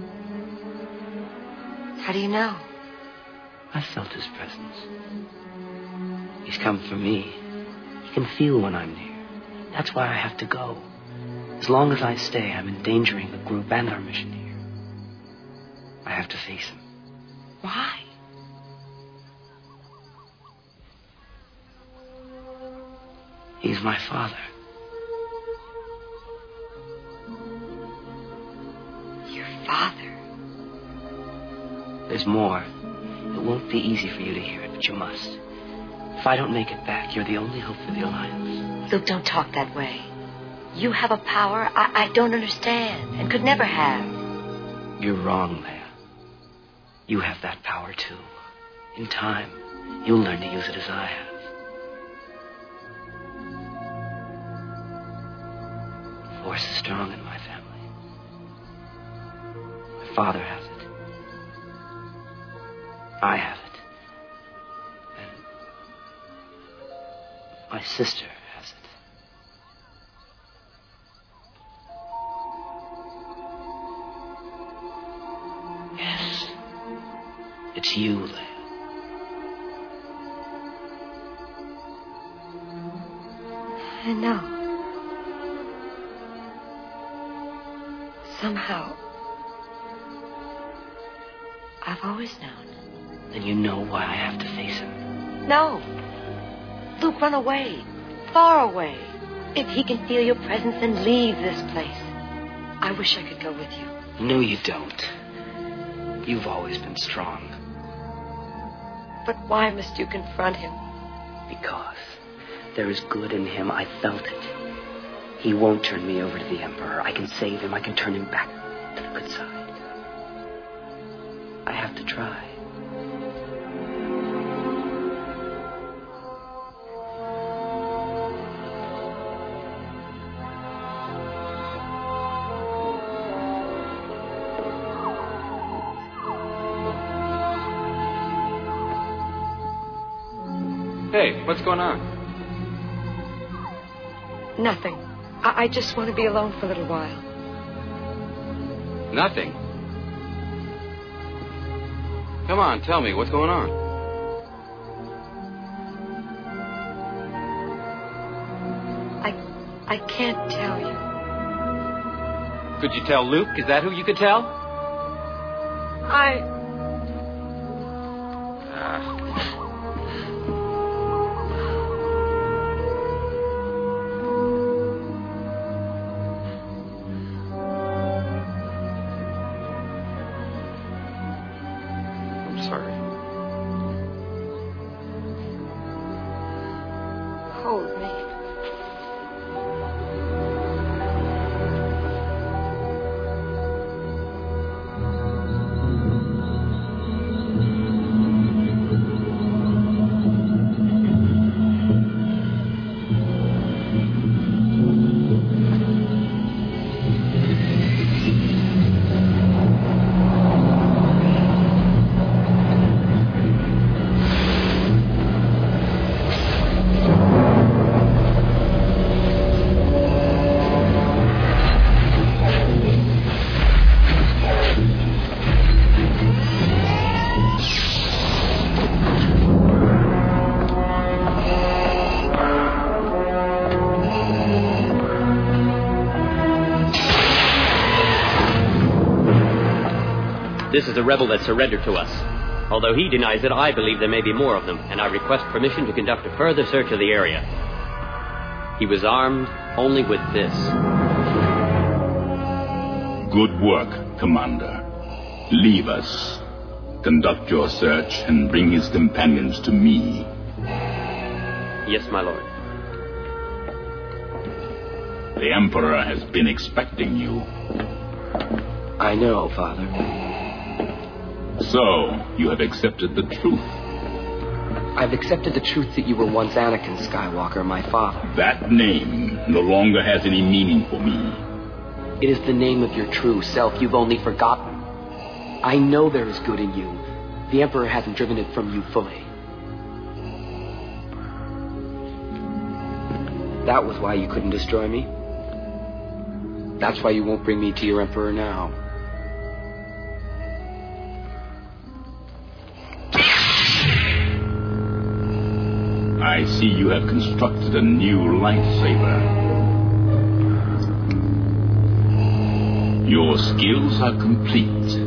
How do you know? I felt his presence. He's come for me. He can feel when I'm near. That's why I have to go. As long as I stay, I'm endangering the group and our mission here. I have to face him. Why? He's my father. Your father? There's more. It won't be easy for you to hear it, but you must. If I don't make it back, you're the only hope for the Alliance. Luke, don't talk that way. You have a power I, I don't understand and could never have. You're wrong, Leia. You have that power, too. In time, you'll learn to use it as I have. The Force is strong in my family. My father has it. I have it. And my sister has it. Yes. It's you, Leia. I know. Somehow, I've always known. Then you know why I have to face him. No. Luke, run away. Far away. If he can feel your presence, then leave this place. I wish I could go with you. No, you don't. You've always been strong. But why must you confront him? Because there is good in him. I felt it. He won't turn me over to the Emperor. I can save him. I can turn him back to the good side. I have to try. Hey, what's going on? Nothing. I, I just want to be alone for a little while. Nothing. Come on, tell me, what's going on? I I can't tell you. Could you tell Luke? Is that who you could tell? I... Hold me. This is a rebel that surrendered to us. Although he denies it, I believe there may be more of them, and I request permission to conduct a further search of the area. He was armed only with this. Good work, Commander. Leave us. Conduct your search and bring his companions to me. Yes, my lord. The Emperor has been expecting you. I know, Father. So, you have accepted the truth. I've accepted the truth that you were once Anakin Skywalker, my father. That name no longer has any meaning for me. It is the name of your true self you've only forgotten. I know there is good in you. The Emperor hasn't driven it from you fully. That was why you couldn't destroy me. That's why you won't bring me to your Emperor now. I see you have constructed a new lightsaber. Your skills are complete.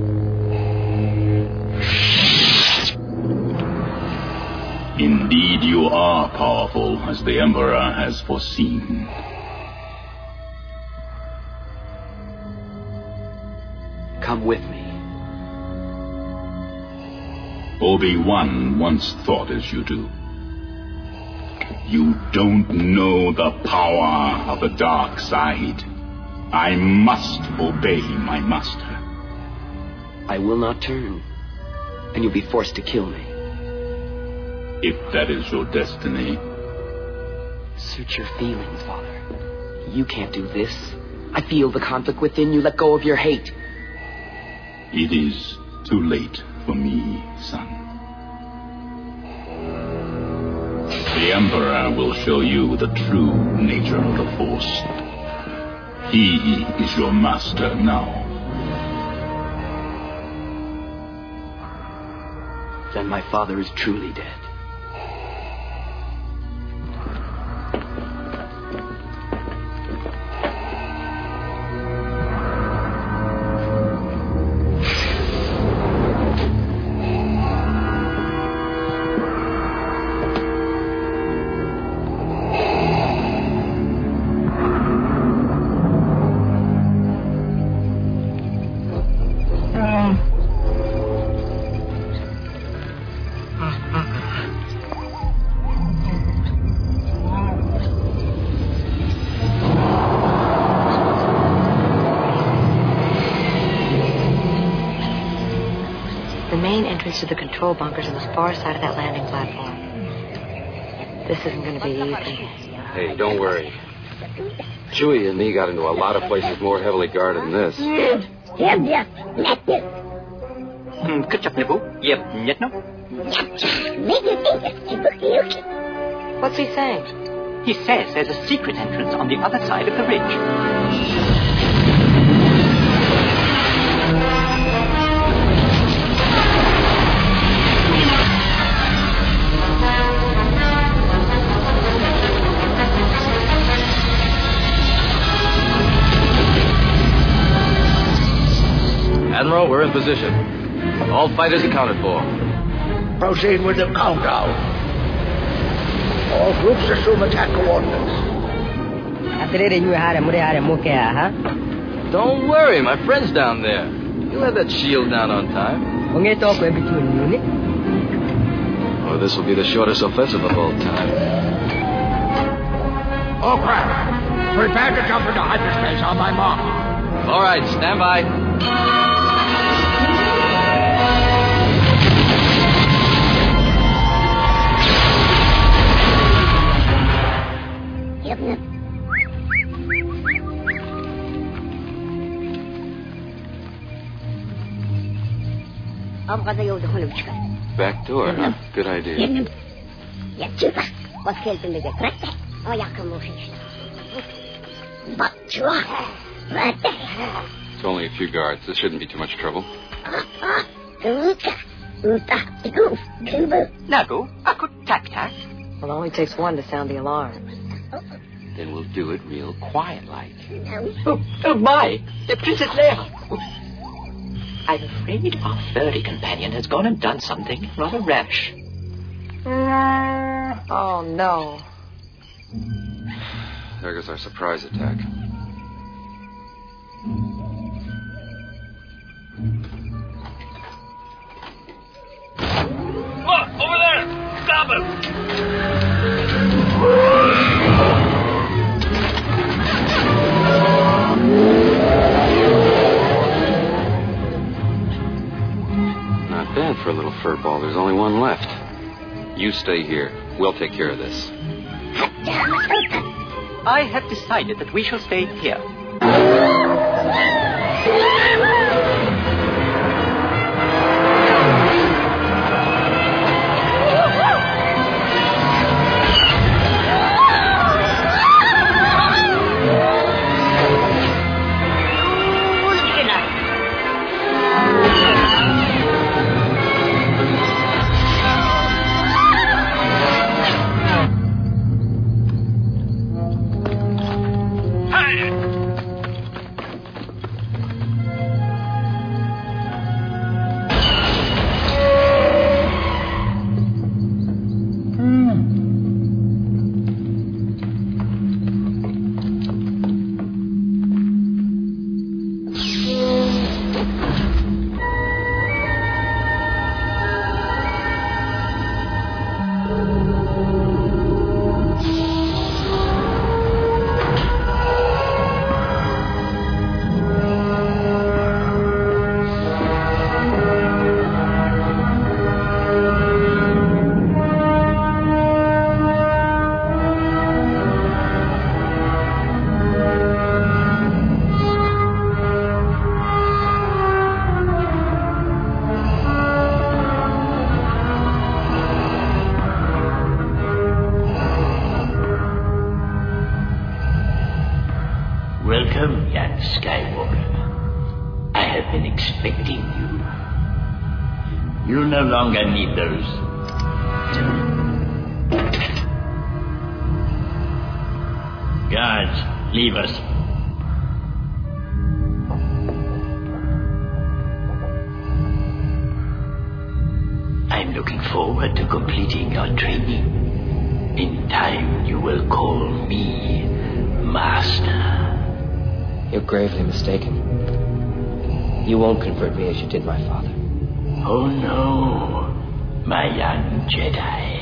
Indeed, you are powerful, as the Emperor has foreseen. Come with me. Obi-Wan once thought as you do. You don't know the power of the dark side. I must obey my master. I will not turn, and you'll be forced to kill me. If that is your destiny. Search your feelings, Father. You can't do this. I feel the conflict within you. Let go of your hate. It is too late for me, son. The Emperor will show you the true nature of the Force. He is your master now. Then my father is truly dead. To the control bunkers on the far side of that landing platform. This isn't going to be easy. Hey, don't worry. Chewie and me got into a lot of places more heavily guarded than this. What's he saying? He says there's a secret entrance on the other side of the ridge. Admiral, we're in position. All fighters accounted for. Proceed with the countdown. All groups assume attack coordinates. Don't worry, my friend's down there. He'll have that shield down on time. Or this will be the shortest offensive of all time. All craft, prepare to jump into hyperspace on my mark. All right, stand by. Back door, huh? Good idea. It's only a few guards. This shouldn't be too much trouble. Nagu, aku tak tak. Well, it only takes one to sound the alarm. Then we'll do it real quiet-like. Oh, oh my! The Princess Leia! I'm afraid our furry companion has gone and done something rather rash. Oh, no. There goes our surprise attack. Look, over there! Stop him! Not bad for a little furball. There's only one left. You stay here. We'll take care of this. I have decided that we shall stay here. Welcome, young Skywalker. I have been expecting you. You no longer need those. Guards, leave us. I'm looking forward to completing your training. In time, you will call me Master. You're gravely mistaken. You won't convert me as you did my father. Oh no, my young Jedi.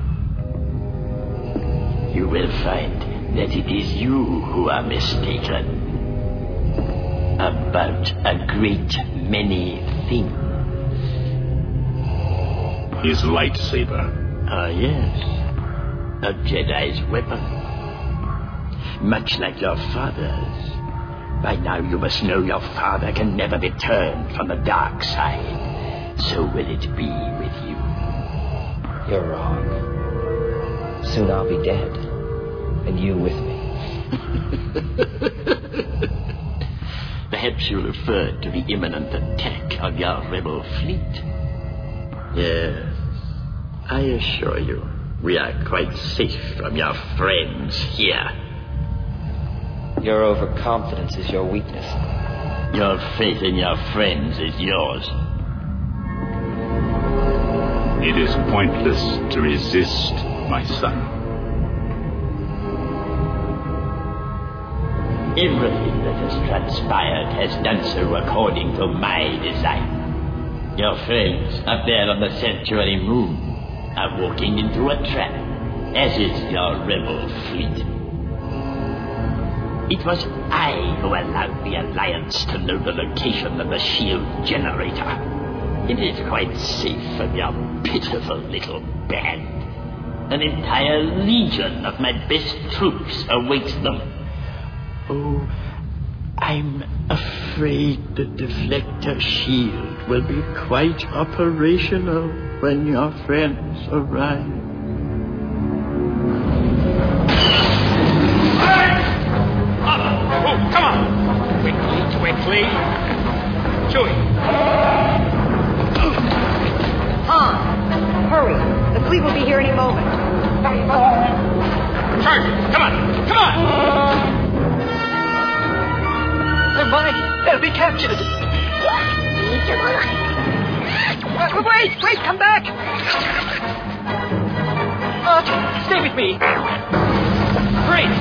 You will find that it is you who are mistaken about a great many things. His lightsaber. Ah, yes. A Jedi's weapon. Much like your father's. By now you must know your father can never be turned from the dark side. So will it be with you. You're wrong. Soon I'll be dead. And you with me. Perhaps you referred to the imminent attack of your rebel fleet. Yes. I assure you, we are quite safe from your friends here. Your overconfidence is your weakness. Your faith in your friends is yours. It is pointless to resist, my son. Everything that has transpired has done so according to my design. Your friends up there on the Sanctuary Moon are walking into a trap, as is your rebel fleet. It was I who allowed the Alliance to know the location of the shield generator. It is quite safe from your pitiful little band. An entire legion of my best troops awaits them. Oh, I'm afraid the deflector shield will be quite operational when your friends arrive. Oh, come on! Quickly, quickly. Chewie. Han, hurry. The fleet will be here any moment. Charger, come on, come on! They're mine. They'll be captured. Wait, wait, come back! Archie, stay with me. Great.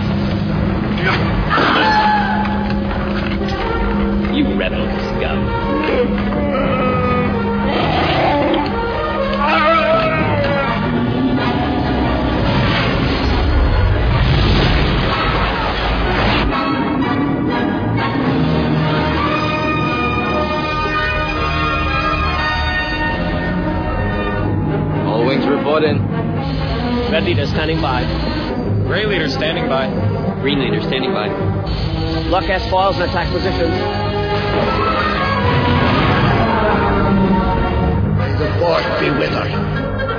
You rebel scum. All wings report in. Red leader standing by. Gray leader standing by. Green leader standing by. Lock S files and attack positions. May the force be with us.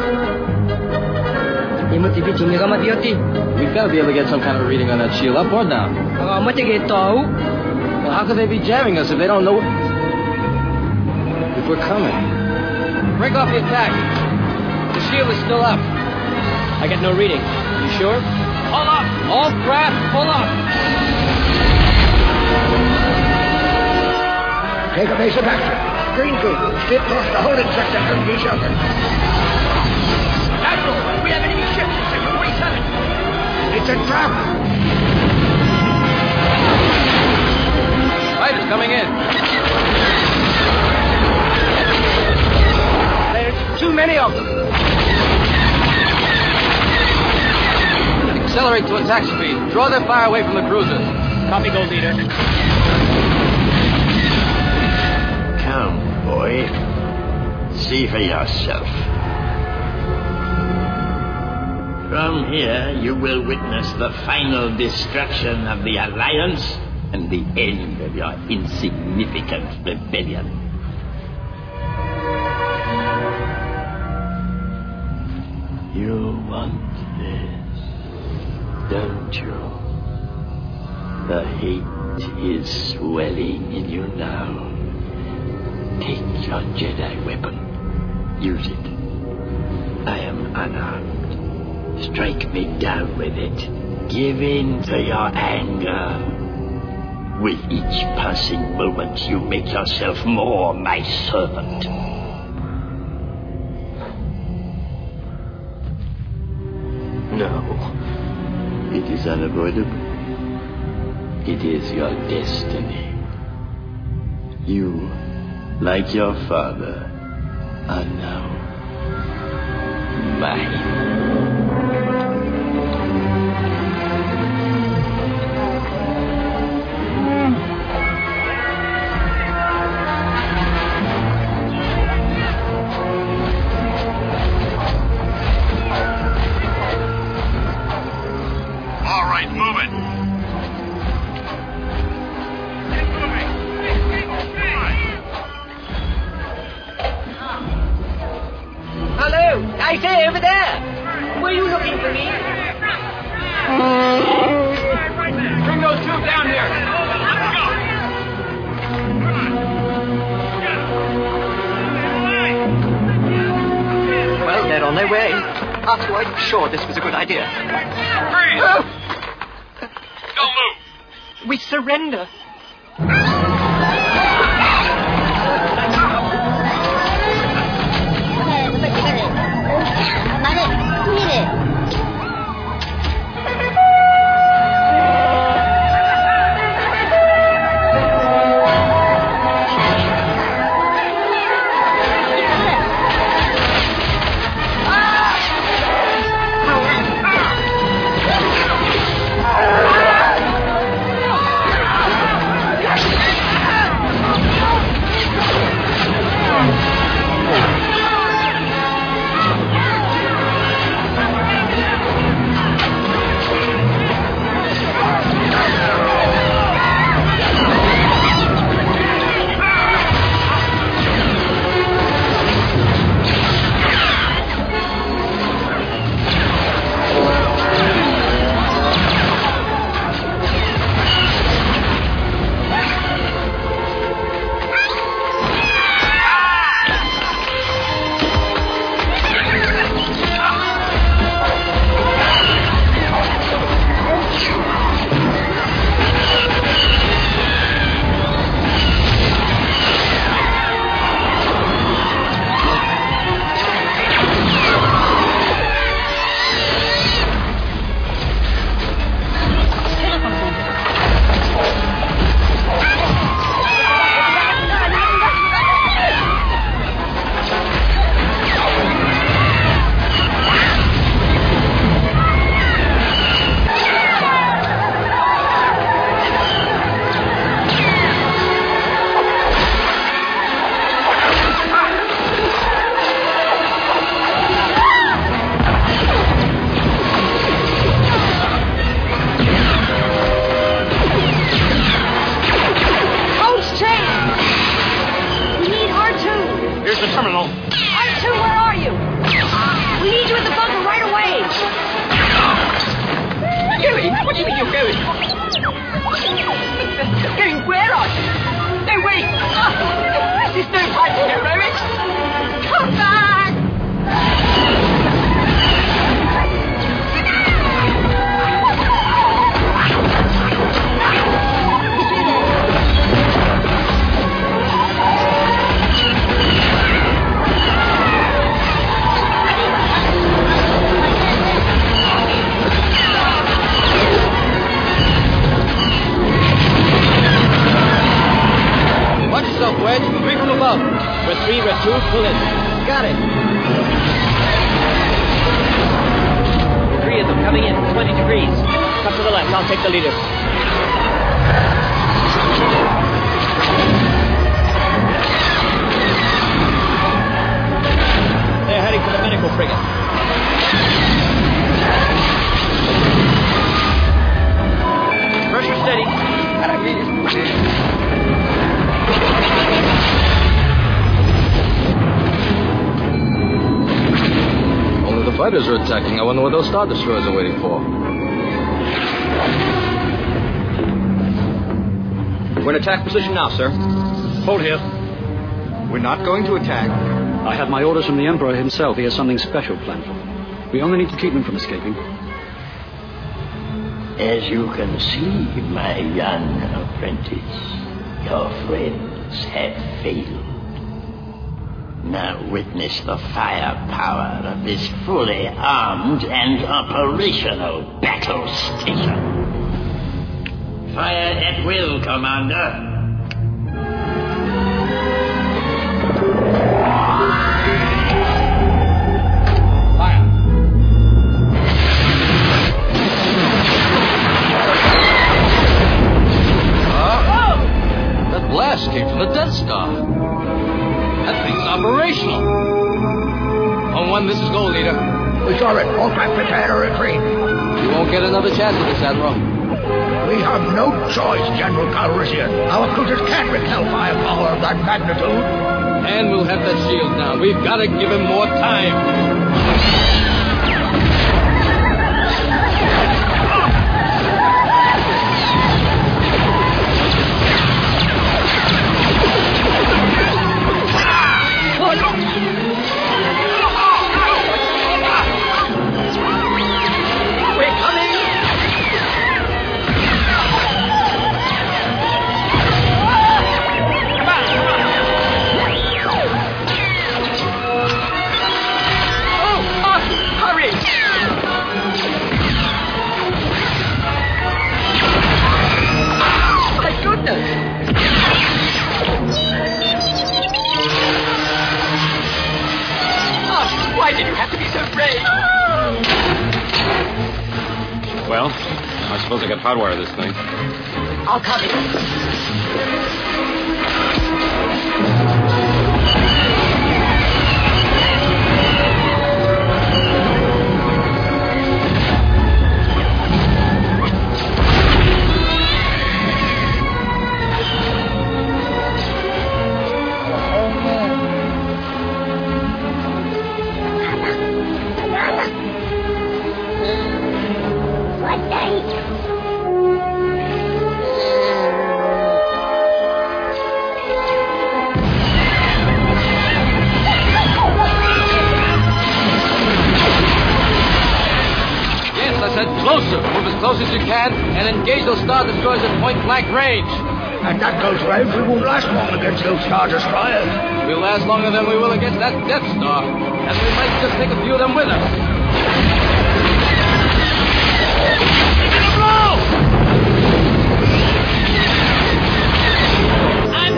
We've got to be able to get some kind of reading on that shield, up or down. Well, how could they be jamming us if they don't know if we're coming? Break off the attack. The shield is still up. I get no reading. You sure? Pull up! All craft, pull up! Take a base of action. Green team, stay across the holding sector from each other. Admiral, we have enemy ships in sector forty-seven. It's a trap. Fighters coming in. There's too many of them. Accelerate to attack speed. Draw their fire away from the cruisers. Copy, Gold Leader. Come, boy. See for yourself. From here, you will witness the final destruction of the Alliance and the end of your insignificant rebellion. You want this, don't you? The hate is swelling in you now. Take your Jedi weapon. Use it. I am unarmed. Strike me down with it. Give in to your anger. With each passing moment, you make yourself more my servant. No. It is unavoidable. It is your destiny. You, like your father, are now mine. All right, move it. Hello! I say, over there! Were you looking for me? Bring those two down here. Well, they're on their way. After I'm sure this was a good idea. Freeze! Oh! Don't move. We surrender. three, red two, pull in. Got it. Three of them coming in, twenty degrees. Cut to the left, I'll take the leader. They're heading for the medical frigate. Pressure steady. Only the fighters are attacking. I wonder what those Star Destroyers are waiting for. We're in attack position now, sir. Hold here. We're not going to attack. I have my orders from the Emperor himself. He has something special planned for them. We only need to keep them from escaping. As you can see, my young apprentice, your friends have failed. Now witness the firepower of this fully armed and operational battle station. Fire at will, Commander. Blast came from the Death Star. That thing's operational. On one, this is go, leader. We saw it. All back prepare to retreat. You won't get another chance at this, Admiral. We have no choice, General Calrissian. Our cruisers can't repel firepower of that magnitude. And we'll have that shield down. We've got to give him more time. Why did you have to be so brave? Well, I suppose I could hotwire this thing. I'll copy this. Closer. Move as close as you can and engage those Star Destroyers at point-blank range. At that close range, we won't last long against those Star Destroyers. We'll last longer than we will against that Death Star. And we might just take a few of them with us. I'm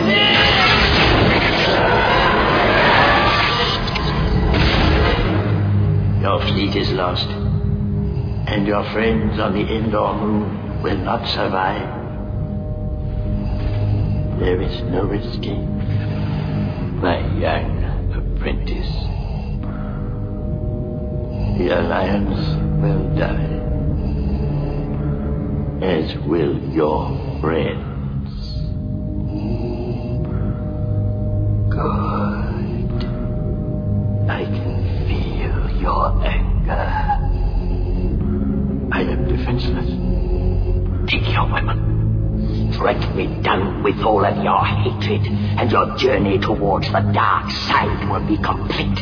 here! Your fleet is lost. And your friends on the Endor moon will not survive. There is no escape, my young apprentice. The Alliance will die, as will your friends. Good. I can feel your anger. I am defenseless. Take your weapon. Strike me down with all of your hatred, and your journey towards the dark side will be complete.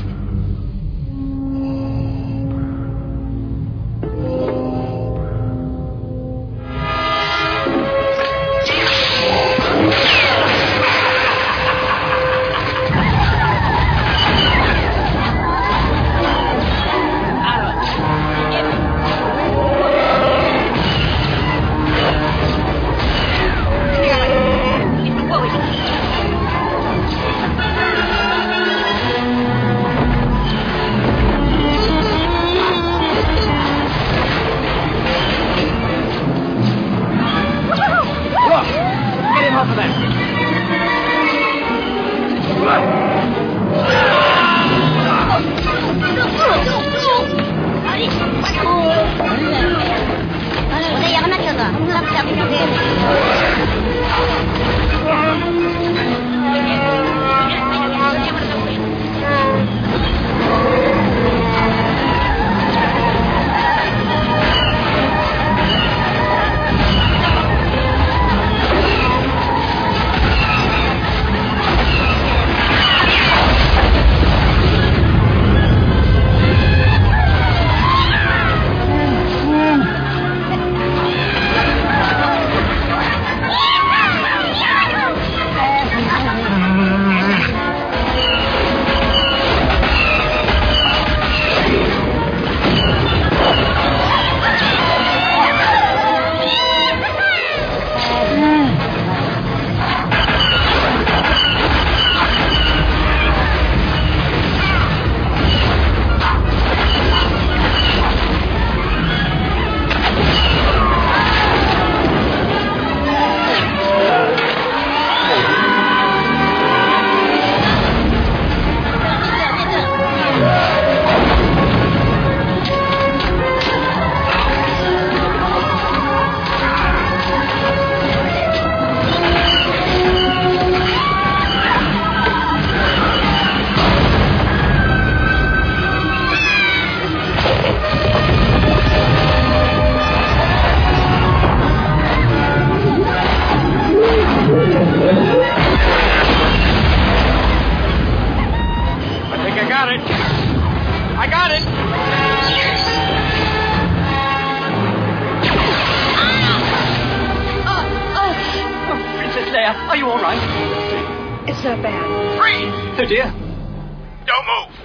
Are you all right? It's not bad. Freeze! Oh, dear. Don't move.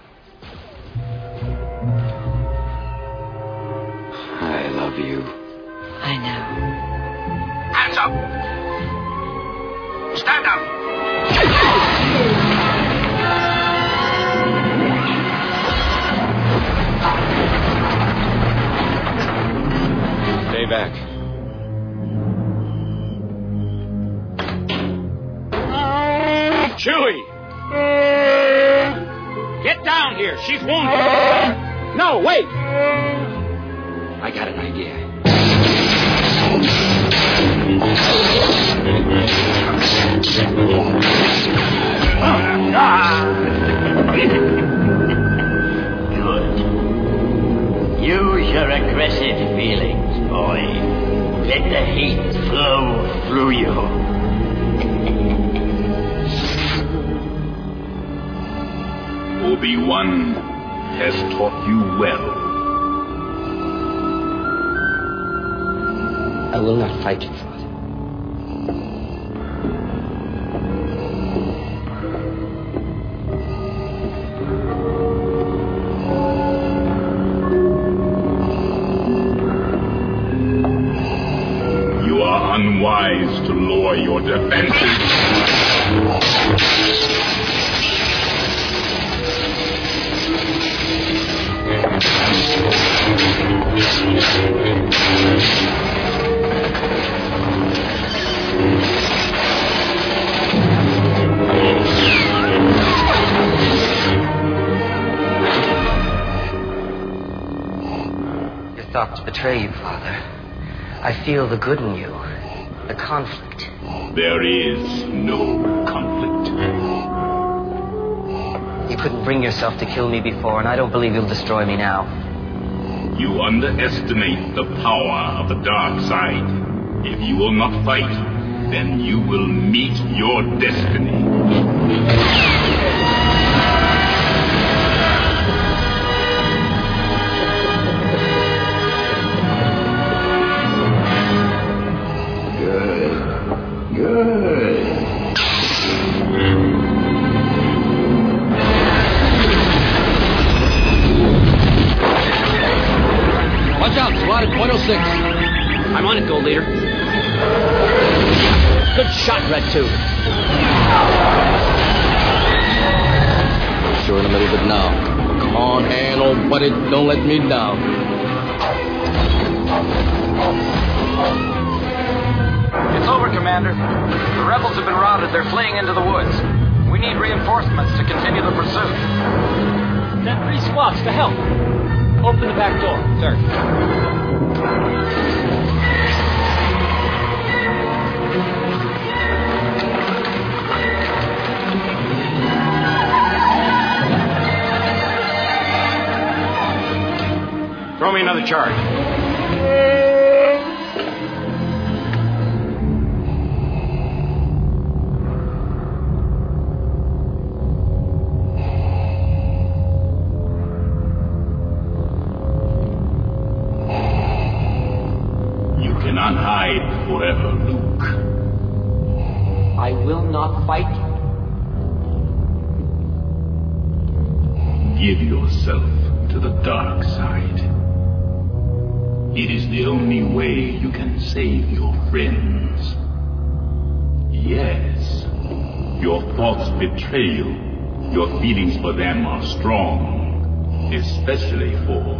I love you. I know. Hands up. Stand up. Stay back. Chewie! Get down here. She's wounded. No, wait. I got an idea. Good. Use your aggressive feelings, boy. Let the heat flow through you. Obi-Wan has taught you well. I will not fight you, Father. You are unwise to lower your defenses. Your thoughts betray you, Father. I feel the good in you, the conflict. There is no conflict. You couldn't bring yourself to kill me before, and I don't believe you'll destroy me now. You underestimate the power of the dark side. If you will not fight, then you will meet your destiny. one oh six. I'm on it, Gold Leader. Good shot, Red two. Sure in the middle of it now. Come on, hand, old buddy. Don't let me down. It's over, Commander. The rebels have been routed. They're fleeing into the woods. We need reinforcements to continue the pursuit. Send three squads to help. Open the back door, sir. charge. You cannot hide forever, Luke. I will not fight you. Give yourself to the dark side. It is the only way you can save your friends. Yes, your thoughts betray you. Your feelings for them are strong, especially for...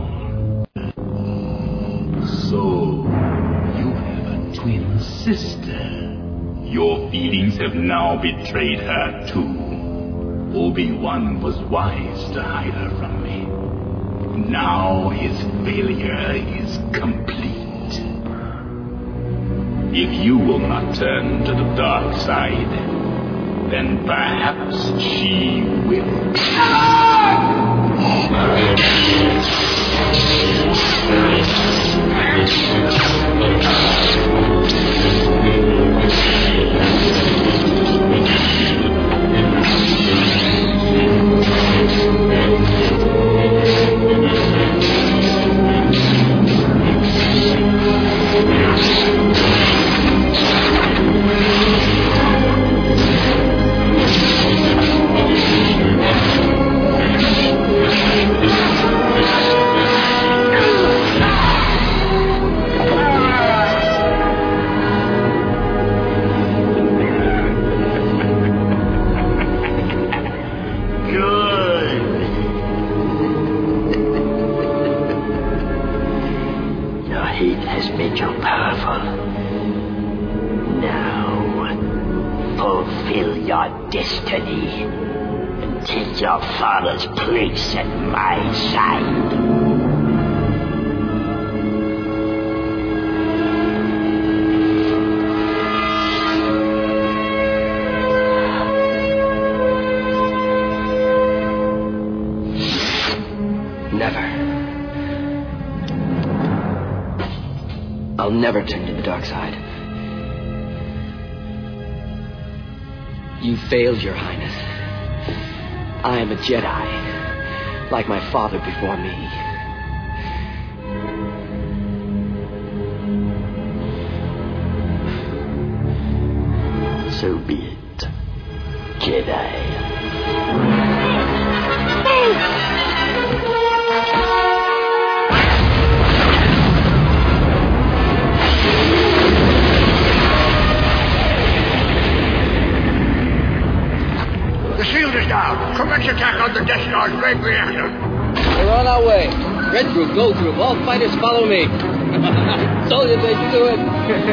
So, you have a twin sister. Your feelings have now betrayed her too. Obi-Wan was wise to hide her from me. Now his failure is complete. If you will not turn to the dark side, then perhaps she will. Your father's place at my side. Never. I'll never turn to the dark side. You failed, Your Highness. I am a Jedi, like my father before me. So be it, Jedi. The shield is down. Commence attack on the Death Star's great reactor. We're on our way. Red group, gold group, all fighters follow me. Told you they'd do it.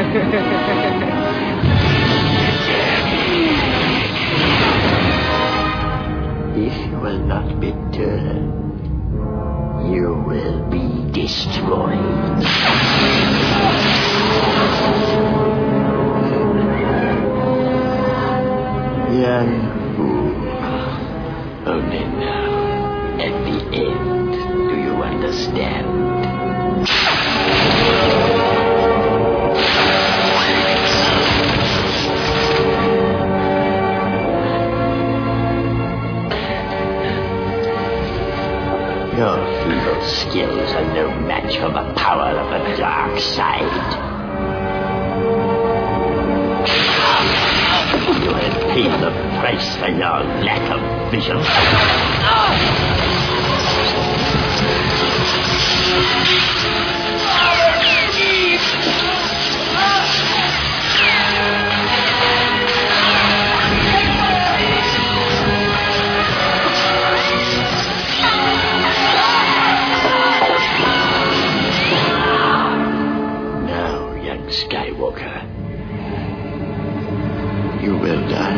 If you will not be turned, you will be destroyed. Young fool. Only now, at the end, do you understand? Your feeble skills are no match for the power of the dark side. You have paid the price for your lack of vision. Now, young Skywalker, you will die.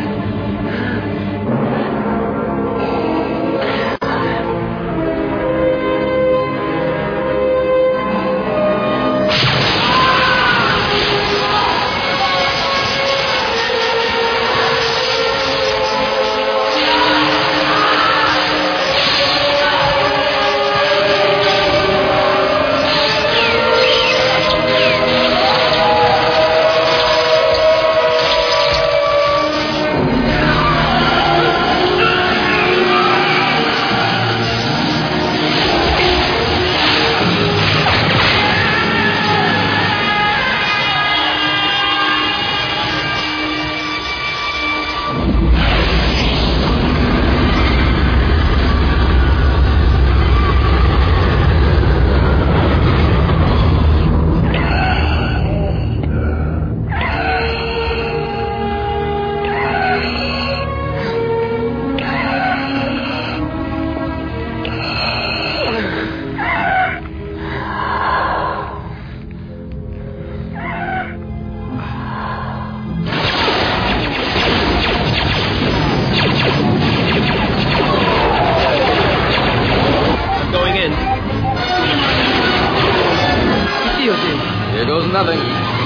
nothing.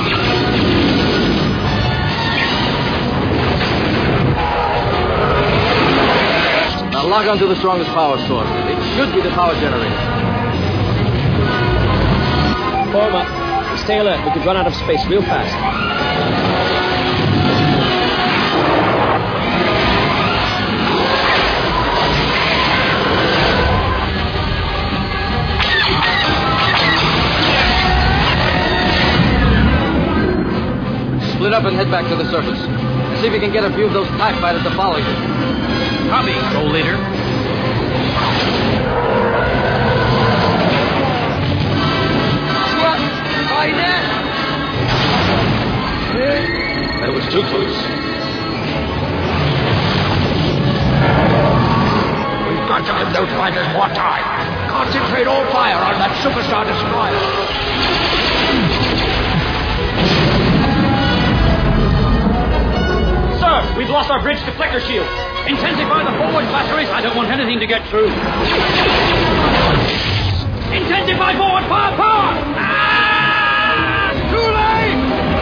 Now lock onto the strongest power source. It should be the power generator. Form up. Stay alert. We could run out of space real fast. Split up and head back to the surface. See if you can get a view of those TIE fighters that follow you. Copy, Soul Leader. What? Fighter? That was too close. We've got to give those fighters more time. Concentrate all fire on that superstar destroyer. Sir, we've lost our bridge deflector shield. Intensify the forward batteries. I don't want anything to get through. Intensify forward power, power! Ah! Too late!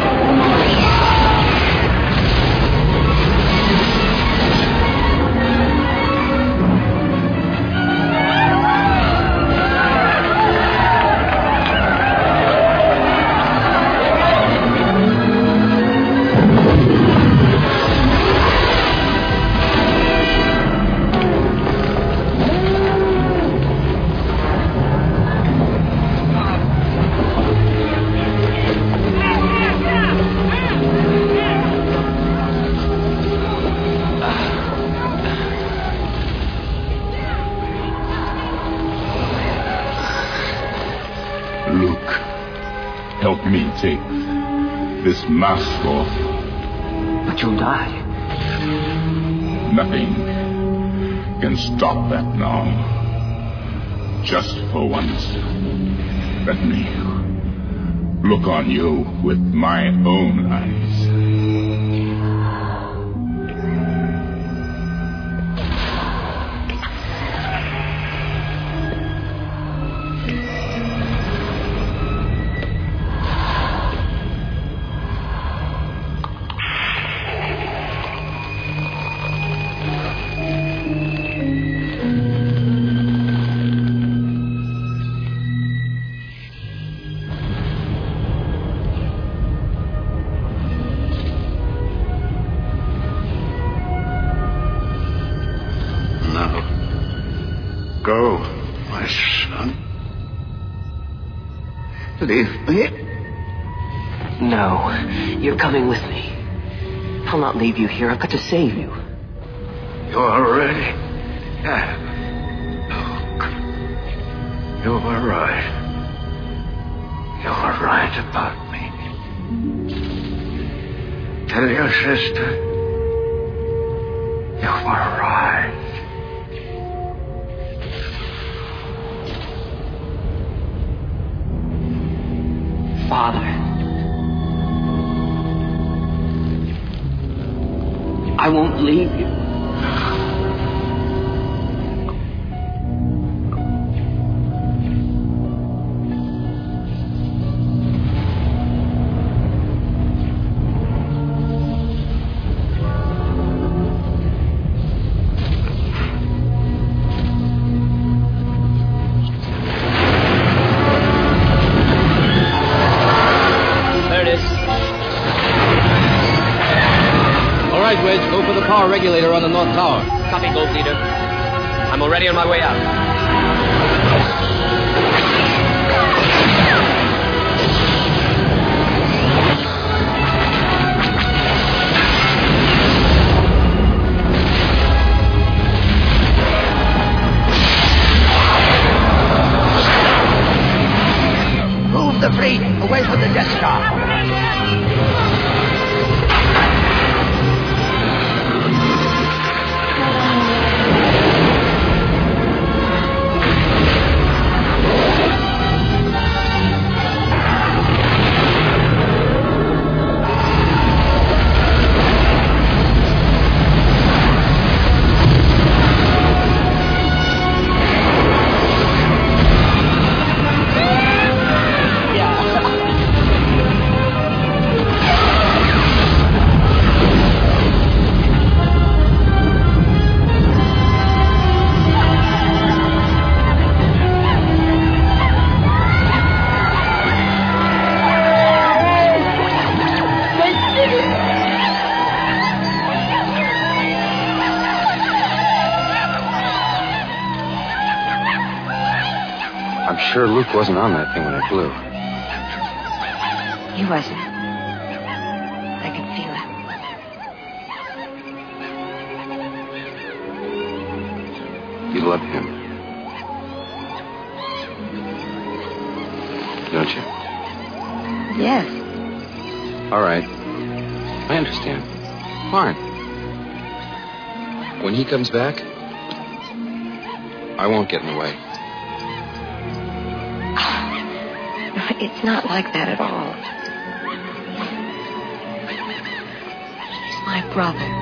Luke, help me take this mask off. But you'll die. Nothing can stop that now. Just for once, let me look on you with my own eyes. Go, my son. Leave me? No, you're coming with me. I'll not leave you here. I've got to save you. You're ready. Yeah. Look, you were right. You were right about me. Tell your sister you were right. Father, I won't leave you. Power regulator on the North Tower. Copy, Gold Leader. I'm already on my way out. Move the fleet away from the Death Star. sure Luke wasn't on that thing when it blew. He wasn't. I can feel it. You love him. Don't you? Yes. All right. I understand. Fine. When he comes back, I won't get in the way. It's not like that at all. He's my brother.